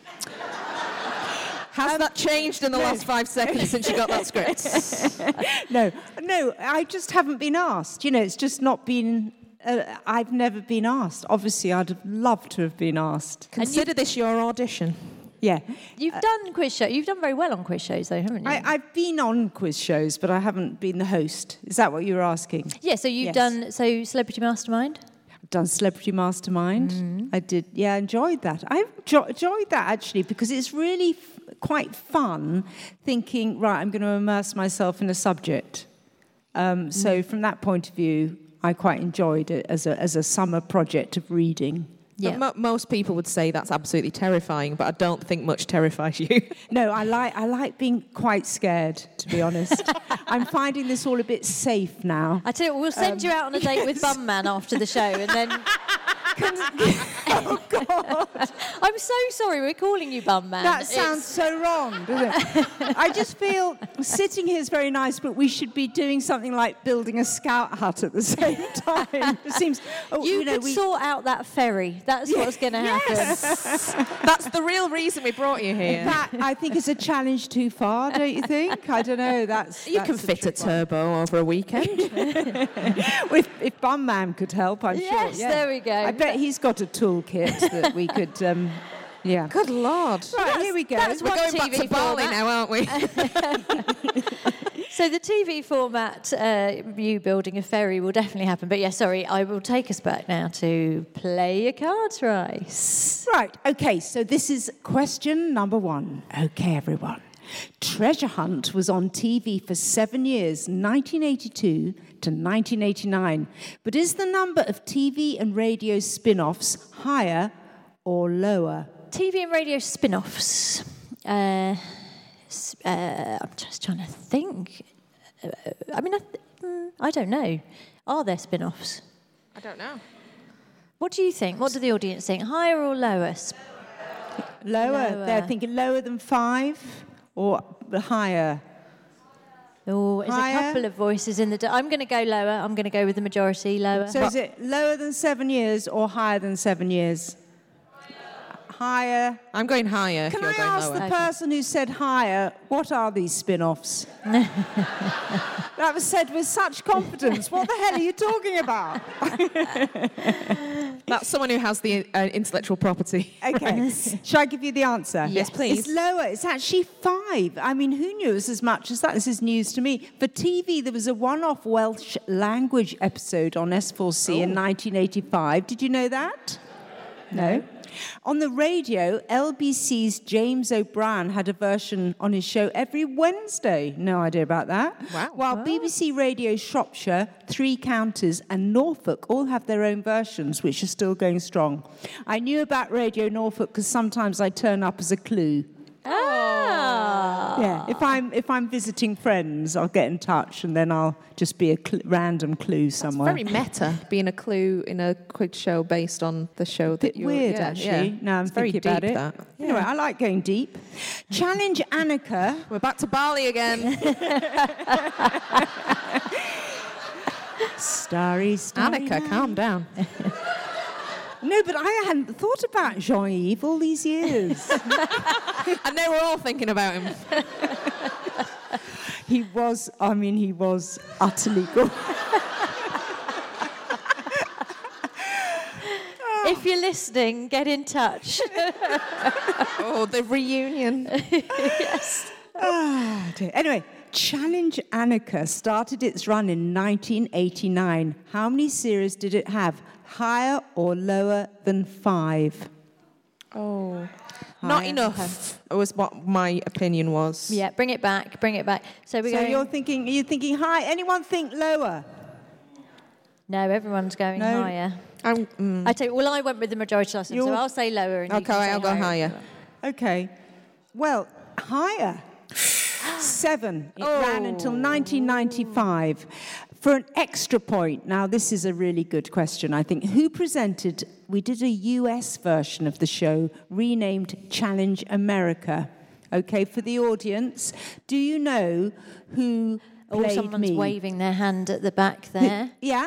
Has that changed in the last 5 seconds since you got that script? No, I just haven't been asked. You know, it's just not been... I've never been asked. Obviously, I'd have loved to have been asked. Consider this your audition. Yeah. You've done quiz shows. You've done very well on quiz shows, though, haven't you? I've been on quiz shows, but I haven't been the host. Is that what you were asking? Yeah, so you've done Celebrity Mastermind? I've done Celebrity Mastermind. I did. Yeah, I enjoyed that. I enjoyed that, actually, because it's really quite fun thinking, right, I'm going to immerse myself in a subject. So from that point of view, I quite enjoyed it as a summer project of reading. Yeah. Most people would say that's absolutely terrifying, but I don't think much terrifies you. No, I like being quite scared, to be honest. I'm finding this all a bit safe now. I tell you, we'll send you out on a date with Bum Man after the show, and then... Oh, God. I'm so sorry we're calling you Bum Man. That sounds so wrong, doesn't it? I just feel sitting here is very nice, but we should be doing something like building a scout hut at the same time. It seems... you could sort out that ferry. That's what's going to happen. Yes. That's the real reason we brought you here. That, I think, is a challenge too far, don't you think? I don't know. You can fit a turbo over a weekend. If Bum Man could help, I'm sure. Yes, there we go. I bet he's got a toolkit that we could... yeah. Good Lord. Right, here we go. We're going back to Bali now, aren't we? So the TV format, you building a ferry, will definitely happen. But yeah, sorry, I will take us back now to Play Your Cards Rice. Right, okay, so this is question number 1. Okay, everyone. Treasure Hunt was on TV for 7 years, 1982 to 1989. But is the number of TV and radio spin-offs higher or lower? TV and radio spin-offs. I'm just trying to think. I don't know. Are there spin-offs? I don't know. What do you think? What do the audience think? Higher or lower? Lower. They're thinking lower than 5 or higher? Oh, there's a couple of voices in the... I'm going to go lower. I'm going to go with the majority, lower. So is it lower than 7 years or higher than 7 years? Higher. I'm going higher. Can I ask the person who said higher, what are these spin-offs? That was said with such confidence. What the hell are you talking about? That's someone who has the intellectual property. Okay. Shall I give you the answer? Yes, please. It's lower. It's actually 5. I mean, who knew it was as much as that? This is news to me. For TV, there was a one-off Welsh language episode on S4C in 1985. Did you know that? No. On the radio, LBC's James O'Brien had a version on his show every Wednesday. No idea about that. Wow. While BBC Radio Shropshire, Three Counties and Norfolk all have their own versions, which are still going strong. I knew about Radio Norfolk because sometimes I turn up as a clue. Ah. Yeah, if I'm visiting friends, I'll get in touch and then I'll just be a random clue somewhere. It's very meta, being a clue in a quiz show based on the show that you're... Weird, actually. Now I'm thinking about it. That. Yeah. Anyway, I like going deep. Challenge Annika. We're back to Bali again. Starry, Annika, calm down. No, but I hadn't thought about Jean-Yves all these years. And they were all thinking about him. He was utterly good. If you're listening, get in touch. Oh, the reunion. Yes. Dear. Anyway, Challenge Annika started its run in 1989. How many series did it have? Higher or lower than 5? Oh, not enough. It was what my opinion was. Yeah, bring it back. So you're thinking high. Anyone think lower? No, everyone's going higher. I tell you, I went with the majority last time, so I'll say lower. And okay, I'll go higher. Okay. Well, higher. 7. It ran until 1995. For an extra point, now this is a really good question, I think. Who presented, we did a US version of the show renamed Challenge America. Okay, for the audience, do you know who played someone's me? waving their hand at the back there. Yeah?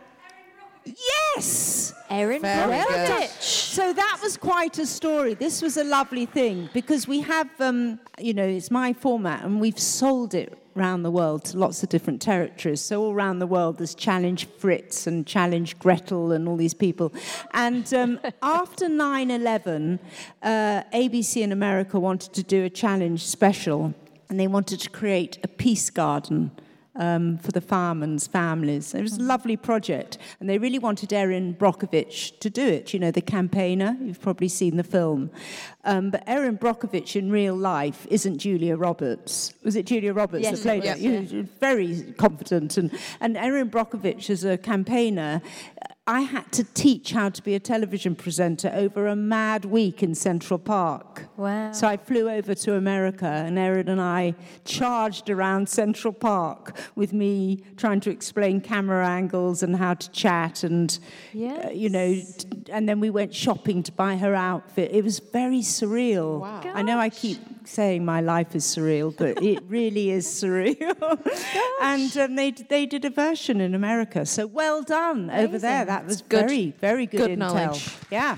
Yes! Erin Brockovich. So that was quite a story. This was a lovely thing because we have, it's my format and we've sold it around the world to lots of different territories. So all around the world there's Challenge Fritz and Challenge Gretel and all these people. And after 9/11, ABC in America wanted to do a challenge special and they wanted to create a peace garden for the firemen's families. It was a lovely project, and they really wanted Erin Brockovich to do it. You know, the campaigner. You've probably seen the film. But Erin Brockovich in real life isn't Julia Roberts. Was it Julia Roberts that played her? Yeah. Very confident. And Erin Brockovich as a campaigner, I had to teach how to be a television presenter over a mad week in Central Park. Wow. So I flew over to America, and Erin and I charged around Central Park with me trying to explain camera angles and how to chat, and, and then we went shopping to buy her outfit. It was very surreal. Wow. I know I keep saying my life is surreal, but it really is surreal. And they did a version in America. So well done over there. That was good. Very, very good intel. Knowledge. Yeah.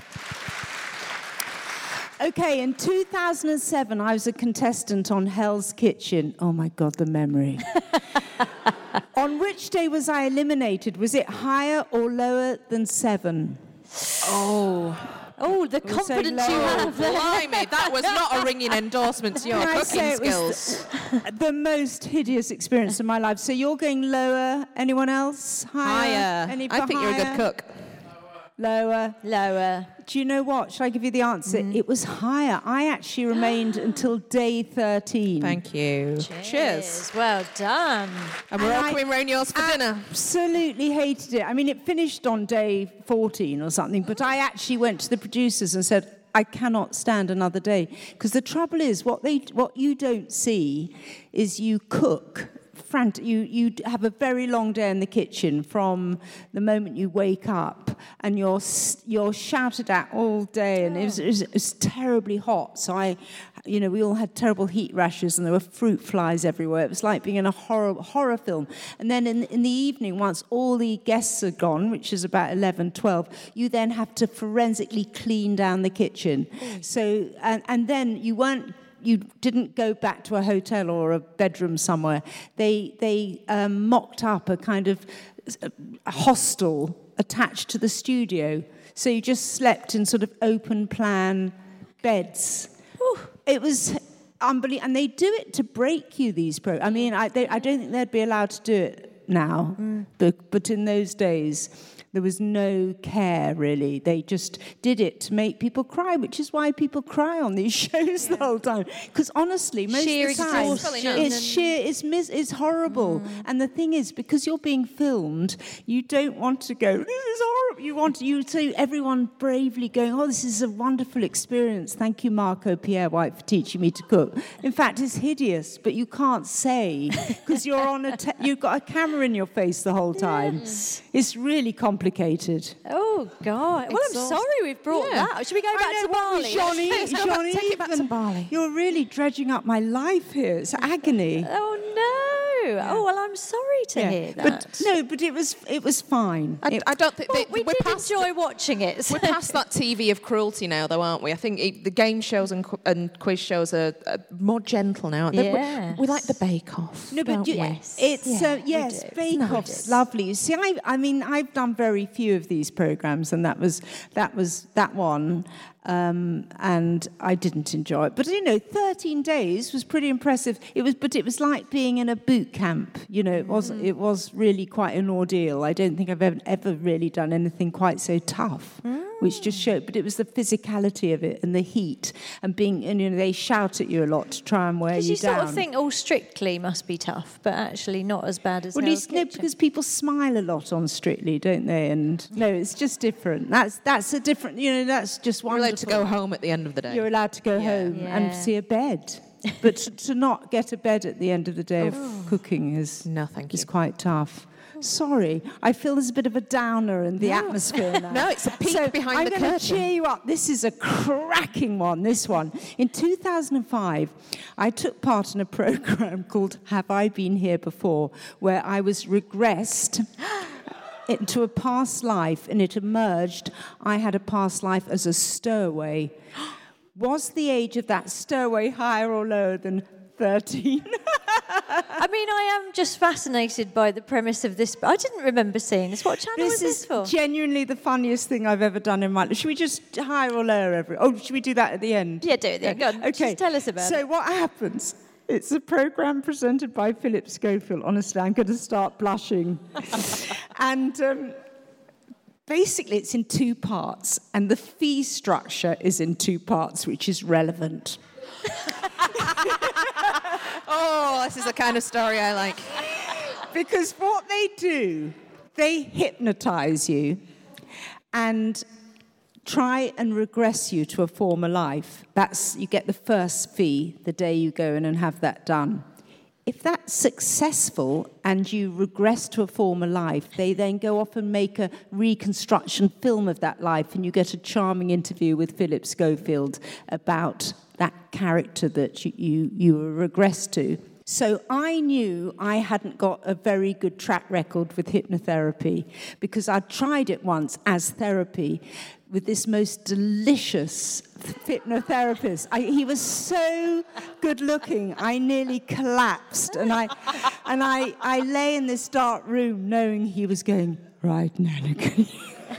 Okay, in 2007, I was a contestant on Hell's Kitchen. Oh, my God, the memory. On which day was I eliminated? Was it higher or lower than 7? Oh, the confidence you have there. Blimey, that was not a ringing endorsement to your Can I cooking say it was skills. the most hideous experience of my life. So you're going lower. Anyone else? Higher. Higher. I think you're a good cook. Lower. Lower. Do you know what? Shall I give you the answer? It was higher. I actually remained until day 13. Thank you. Cheers. Well done. And we're all coming round yours for dinner. Absolutely hated it. I mean, it finished on day 14 or something, but I actually went to the producers and said, I cannot stand another day. Because the trouble is, what you don't see is you cook. You have a very long day in the kitchen from the moment you wake up, and you're shouted at all day, and it was terribly hot. So we all had terrible heat rashes, and there were fruit flies everywhere. It was like being in a horror film. And then in the evening, once all the guests are gone, which is about 11, 12, you then have to forensically clean down the kitchen. So and then you didn't go back to a hotel or a bedroom somewhere. They mocked up a kind of hostel attached to the studio. So you just slept in sort of open plan beds. It was unbelievable. And they do it to break you, these I mean, I don't think they'd be allowed to do it now. But in those days, there was no care, really. They just did it to make people cry, which is why people cry on these shows the whole time. Because honestly, most of the time, it's horrible. And the thing is, because you're being filmed, you don't want to go, this is horrible. You see everyone bravely going, oh, this is a wonderful experience. Thank you, Marco Pierre White, for teaching me to cook. In fact, it's hideous, but you can't say, because you're on you've got a camera in your face the whole time. Yes. It's really complicated. Oh, God. Well, I'm sorry we've brought that. Should we go back to Bali? Johnny, take it back to Bali. You're really dredging up my life here. It's agony. Oh, no. Yeah. Oh, well, I'm sorry to hear that. But it was fine. I don't think... we did enjoy watching it. We're past that TV of cruelty now, though, aren't we? I think the game shows and quiz shows are more gentle now. Yes. We like the Bake Off. No, but yes. It's Bake Off's lovely. See, I've done very few of these programs, and that was that one. And I didn't enjoy it. But 13 days was pretty impressive. It was like being in a boot camp. It was really quite an ordeal. I don't think I've ever really done anything quite so tough. Which just showed, but it was the physicality of it and the heat and being, they shout at you a lot to try and wear you down. Because you sort of think, Strictly must be tough, but actually not as bad as Hell's Kitchen. No, because people smile a lot on Strictly, don't they? And no, it's just different. That's a different, that's just wonderful. You're allowed to go home at the end of the day. You're allowed to go home and see a bed. But to not get a bed at the end of the day of cooking is quite tough. Sorry, I feel there's a bit of a downer in the atmosphere now. No, it's a peek behind the curtain. I'm going to cheer you up. This is a cracking one, this one. In 2005, I took part in a program called Have I Been Here Before?, where I was regressed into a past life, and it emerged I had a past life as a stowaway. Was the age of that stowaway higher or lower than 13? I mean, I am just fascinated by the premise of this. I didn't remember seeing this. What channel was this for? This is genuinely the funniest thing I've ever done in my life. Should we just higher or lower should we do that at the end? Yeah, do it at the end. Go on, okay. Just tell us about it. So what happens? It's a programme presented by Philip Schofield. Honestly, I'm going to start blushing. And basically, it's in two parts. And the fee structure is in two parts, which is relevant. Oh, this is the kind of story I like. Because what they do, they hypnotise you and try and regress you to a former life. You get the first fee the day you go in and have that done. If that's successful and you regress to a former life, they then go off and make a reconstruction film of that life, and you get a charming interview with Philip Schofield about that character that you were regressed to. So I knew I hadn't got a very good track record with hypnotherapy because I'd tried it once as therapy with this most delicious hypnotherapist. He was so good looking, I nearly collapsed. And I lay in this dark room knowing he was going, right, Nana.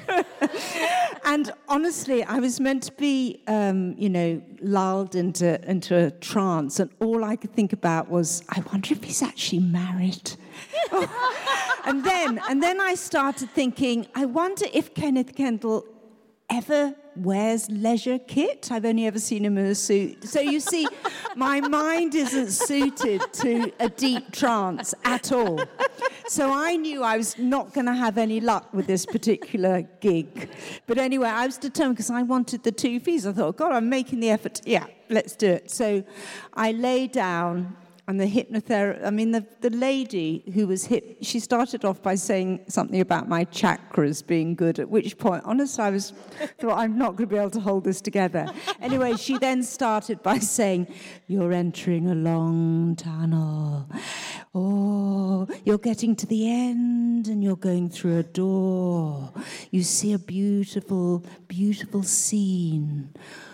And honestly, I was meant to be, lulled into a trance, and all I could think about was, I wonder if he's actually married. And then I started thinking, I wonder if Kenneth Kendall ever wears leisure kit. I've only ever seen him in a suit. So you see, my mind isn't suited to a deep trance at all. So I knew I was not going to have any luck with this particular gig. But anyway, I was determined because I wanted the 2 fees. I thought, God, I'm making the effort. Yeah, let's do it. So I lay down. And the lady who was she started off by saying something about my chakras being good, at which point, honestly, I thought, I'm not going to be able to hold this together. Anyway, she then started by saying, you're entering a long tunnel. Oh, you're getting to the end and you're going through a door. You see a beautiful, beautiful scene.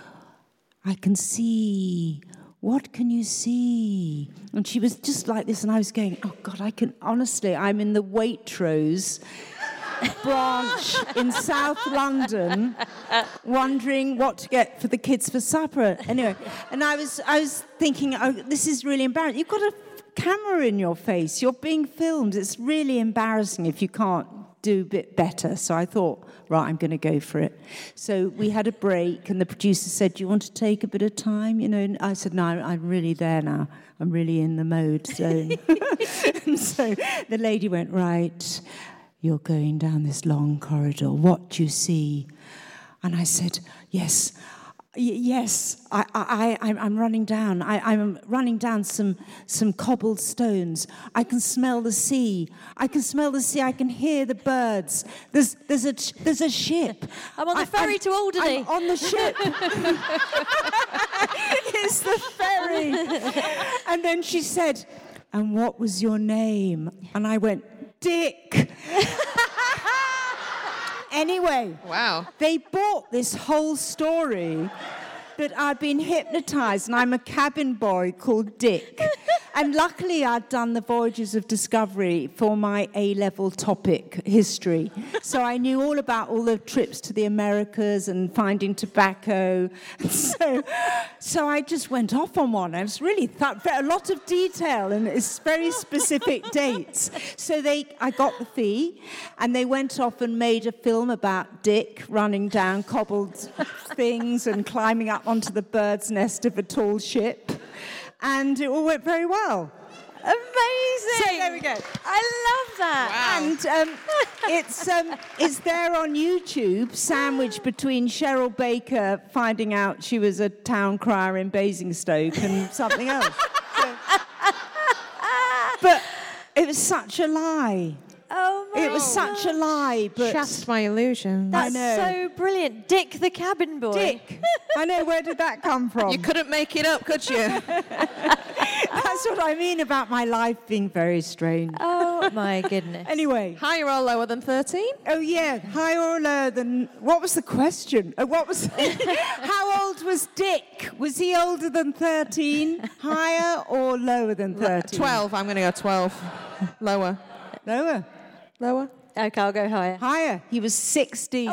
I can see... What can you see? And she was just like this, and I was going, oh, God, I'm in the Waitrose branch in South London, wondering what to get for the kids for supper. Anyway, and I was thinking, oh, this is really embarrassing. You've got a camera in your face. You're being filmed. It's really embarrassing if you can't do a bit better. So I thought, right, I'm going to go for it. So we had a break, and the producer said, do you want to take a bit of time? And I said, no, I'm really there now. I'm really in the mode zone. And so the lady went, right, you're going down this long corridor. What do you see? And I said, yes, I'm running down. I'm running down some cobbled stones. I can smell the sea. I can hear the birds. There's a ship. I'm on the ferry to Alderney. I'm on the ship. It's the ferry. And then she said, and what was your name? And I went, Dick. Anyway, wow. They bought this whole story that I'd been hypnotised, and I'm a cabin boy called Dick. And luckily, I'd done the Voyages of Discovery for my A-level topic, history. So I knew all about all the trips to the Americas and finding tobacco. And so I just went off on one. I was really a lot of detail, and it's very specific dates. So I got the fee, and they went off and made a film about Dick running down cobbled things and climbing up onto the bird's nest of a tall ship. And it all went very well. Amazing! So there we go. I love that. Wow. And it's there on YouTube, sandwiched between Cheryl Baker finding out she was a town crier in Basingstoke and something else. But it was such a lie. Oh my It was such a lie, but Shattered my illusions. That's I know. so brilliant. Dick the cabin boy. Dick. I know, where did that come from? You couldn't make it up, could you? That's what I mean about my life being very strange. Oh my goodness. Anyway. Higher or lower than 13? Oh, yeah. Higher or lower than... What was the question? What was... How old was Dick? Was he older than 13? Higher or lower than 13? 12. I'm going to go 12. Lower. Lower. Lower. Okay, I'll go higher. Higher. He was 16.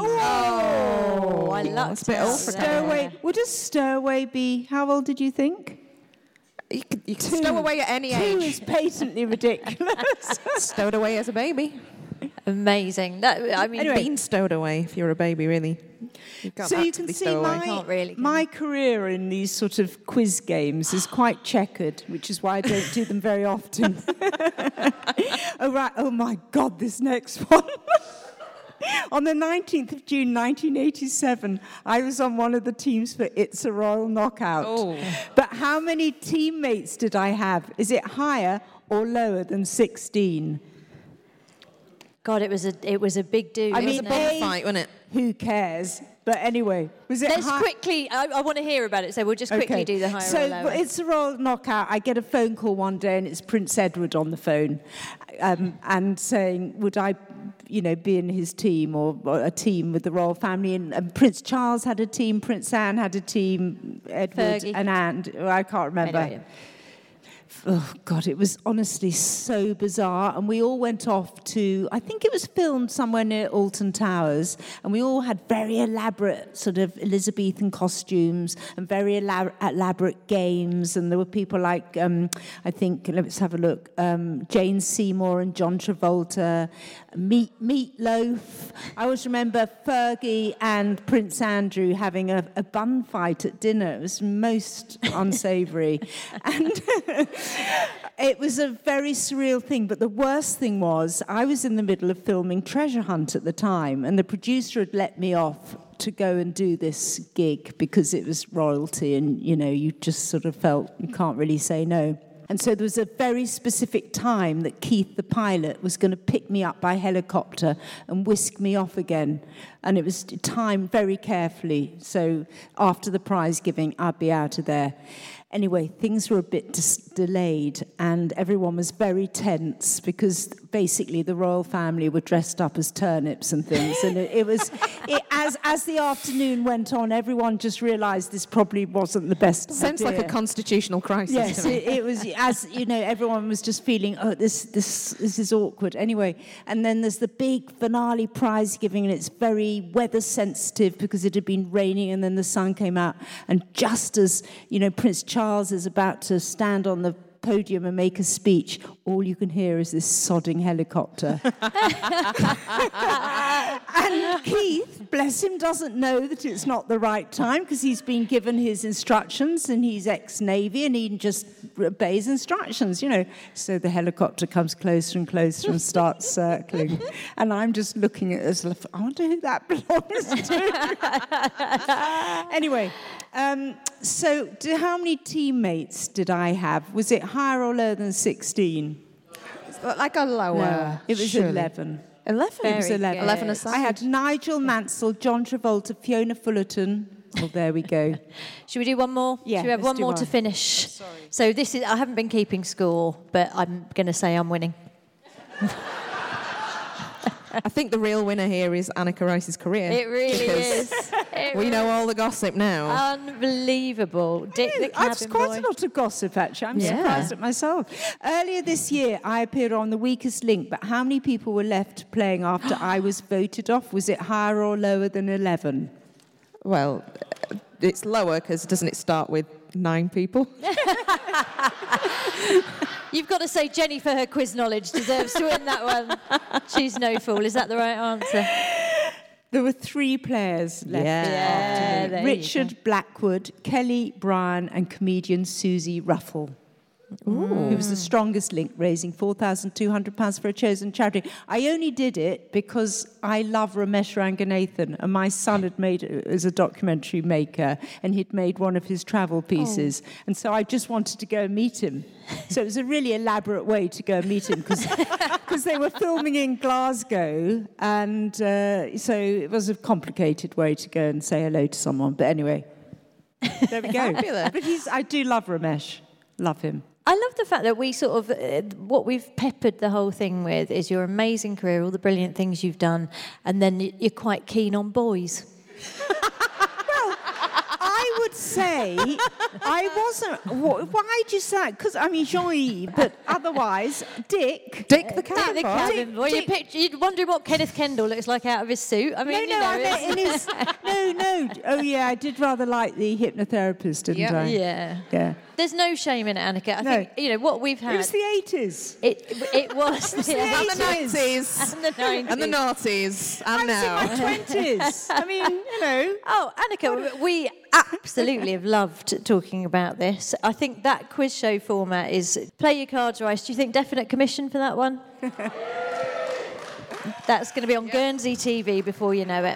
Oh, I lucked That's a bit out old for there. Stowaway. Would a stowaway be... How old did you think? You can stow away at any 2 age. is patently ridiculous. Stowed away as a baby. Amazing. I mean, Anyway. Being stowed away if you're a baby, really. You can't So you actively can see stow away. Can't really, can my career in these sort of quiz games is quite checkered, which is why I don't do them very often. Oh, right. Oh, my God, this next one. On the 19th of June, 1987, I was on one of the teams for It's a Royal Knockout. Oh. But how many teammates did I have? Is it higher or lower than 16? God, it was a big do. I mean, It was a bum fight, wasn't it? Who cares? But anyway, was it Let's high? quickly, I want to hear about it, so we'll just quickly do the higher so or lower. It's a Royal Knockout. I get a phone call one day and it's Prince Edward on the phone and saying, would I, be in his team or a team with the royal family? And Prince Charles had a team, Prince Anne had a team, Edward Fergie. and Anne. I can't remember. Anyway. Oh, God, it was honestly so bizarre. And we all went off to, I think it was filmed somewhere near Alton Towers, and we all had very elaborate sort of Elizabethan costumes and very elaborate games. And there were people like, I think, let's have a look, Jane Seymour and John Travolta, Meatloaf. I always remember Fergie and Prince Andrew having a bun fight at dinner. It was most unsavoury. And it was a very surreal thing. But the worst thing was I was in the middle of filming Treasure Hunt at the time, and the producer had let me off to go and do this gig because it was royalty and, you just sort of felt you can't really say no. And so there was a very specific time that Keith, the pilot, was going to pick me up by helicopter and whisk me off again. And it was timed very carefully. So after the prize giving, I'd be out of there. Anyway, things were a bit delayed and everyone was very tense because basically the royal family were dressed up as turnips and things. And as the afternoon went on, everyone just realised this probably wasn't the best Sounds idea. like a constitutional crisis. Yes, to me. it was, as everyone was just feeling, this is awkward. Anyway, and then there's the big finale prize giving, and it's very weather sensitive because it had been raining, and then the sun came out, and just as Prince Charles is about to stand on the podium and make a speech, all you can hear is this sodding helicopter. And Keith, bless him, doesn't know that it's not the right time because he's been given his instructions and he's ex-Navy and he just obeys instructions, So the helicopter comes closer and closer and starts circling. And I'm just looking at this, I wonder who that belongs to. Anyway, so how many teammates did I have? Was it higher or lower than 16? Like a lower. It was surely. 11. 11? It was Very 11. good. 11 aside. I had Nigel Mansell, John Travolta, Fiona Fullerton. Well, there we go. Should we do one more? Yeah, Should we have let's one do more one. to finish? Sorry. So I haven't been keeping score, but I'm going to say I'm winning. I think the real winner here is Annika Rice's career. It really because is. We know all the gossip now. Unbelievable. Dick the I've cabin quite boy. a lot of gossip, actually. I'm Yeah. surprised at myself. Earlier this year, I appeared on The Weakest Link, but how many people were left playing after I was voted off? Was it higher or lower than 11? Well, it's lower because doesn't it start with 9 people? You've got to say Jenny, for her quiz knowledge, deserves to win that one. She's no fool. Is that the right answer? There were 3 players left. Yeah, there you Richard Blackwood, Kelly Bryan, and comedian Susie Ruffle. who was the strongest link, raising £4,200 for a chosen charity. I only did it because I love Ramesh Ranganathan, and my son is a documentary maker, and he'd made one of his travel pieces, and so I just wanted to go and meet him. So it was a really elaborate way to go and meet him, because they were filming in Glasgow, and so it was a complicated way to go and say hello to someone. But anyway, there we go. But I do love Ramesh. Love him. I love the fact that we sort of, what we've peppered the whole thing with is your amazing career, all the brilliant things you've done, and then you're quite keen on boys. I would say I wasn't. Why do you say that? Because I mean Jean-Yves, but otherwise Dick the cabin. Well, you're wondering what Kenneth Kendall looks like out of his suit. I mean, no. Oh yeah, I did rather like the hypnotherapist, didn't I? Yeah. There's no shame in it, Annika. I think what we've had. It was the 80s. It was the 80s. and the 90s and the noughties and now. I was in my 20s. I mean, Oh, Annika, we absolutely have loved talking about this. I think that quiz show format is play your cards right. Do you think definite commission for that one? That's going to be on Guernsey TV before you know it.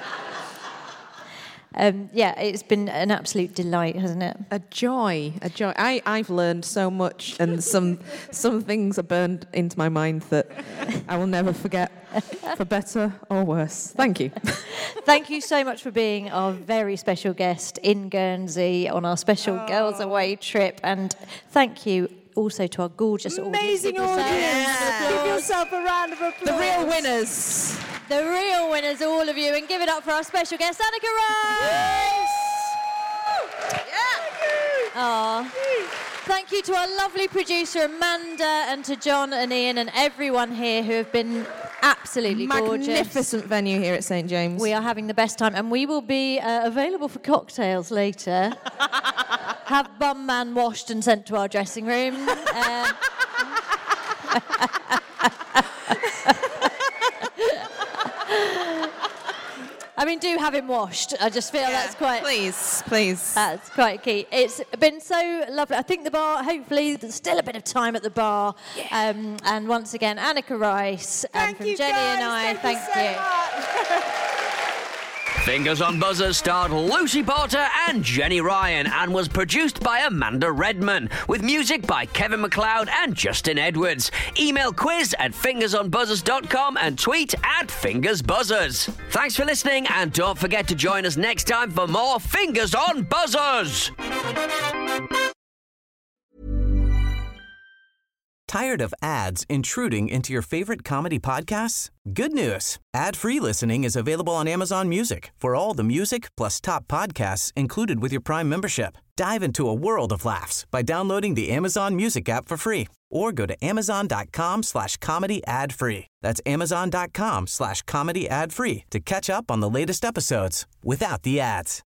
It's been an absolute delight, hasn't it? A joy. I've learned so much, and some things are burned into my mind that I will never forget, for better or worse. Thank you. Thank you so much for being our very special guest in Guernsey on our special Girls Away trip, and thank you also to our gorgeous amazing audience. Give yourself a round of applause. The real winners. The real winners, all of you, and give it up for our special guest, Annika Rice! Thank you to our lovely producer, Amanda, and to John and Ian and everyone here who have been absolutely gorgeous. Magnificent venue here at St. James. We are having the best time, and we will be available for cocktails later. Have Bum Man washed and sent to our dressing room. I mean, do have him washed. I just feel that's quite... Please. That's quite key. It's been so lovely. I think the bar, hopefully, there's still a bit of time at the bar. And once again, Annika Rice from Jenny and I, thank you. Fingers on Buzzers starred Lucy Porter and Jenny Ryan and was produced by Amanda Redman, with music by Kevin MacLeod and Justin Edwards. Email quiz@fingersonbuzzers.com and tweet @fingersbuzzers. Thanks for listening, and don't forget to join us next time for more Fingers on Buzzers. Tired of ads intruding into your favorite comedy podcasts? Good news. Ad-free listening is available on Amazon Music for all the music plus top podcasts included with your Prime membership. Dive into a world of laughs by downloading the Amazon Music app for free or go to amazon.com/comedy ad-free. That's amazon.com/comedy ad-free to catch up on the latest episodes without the ads.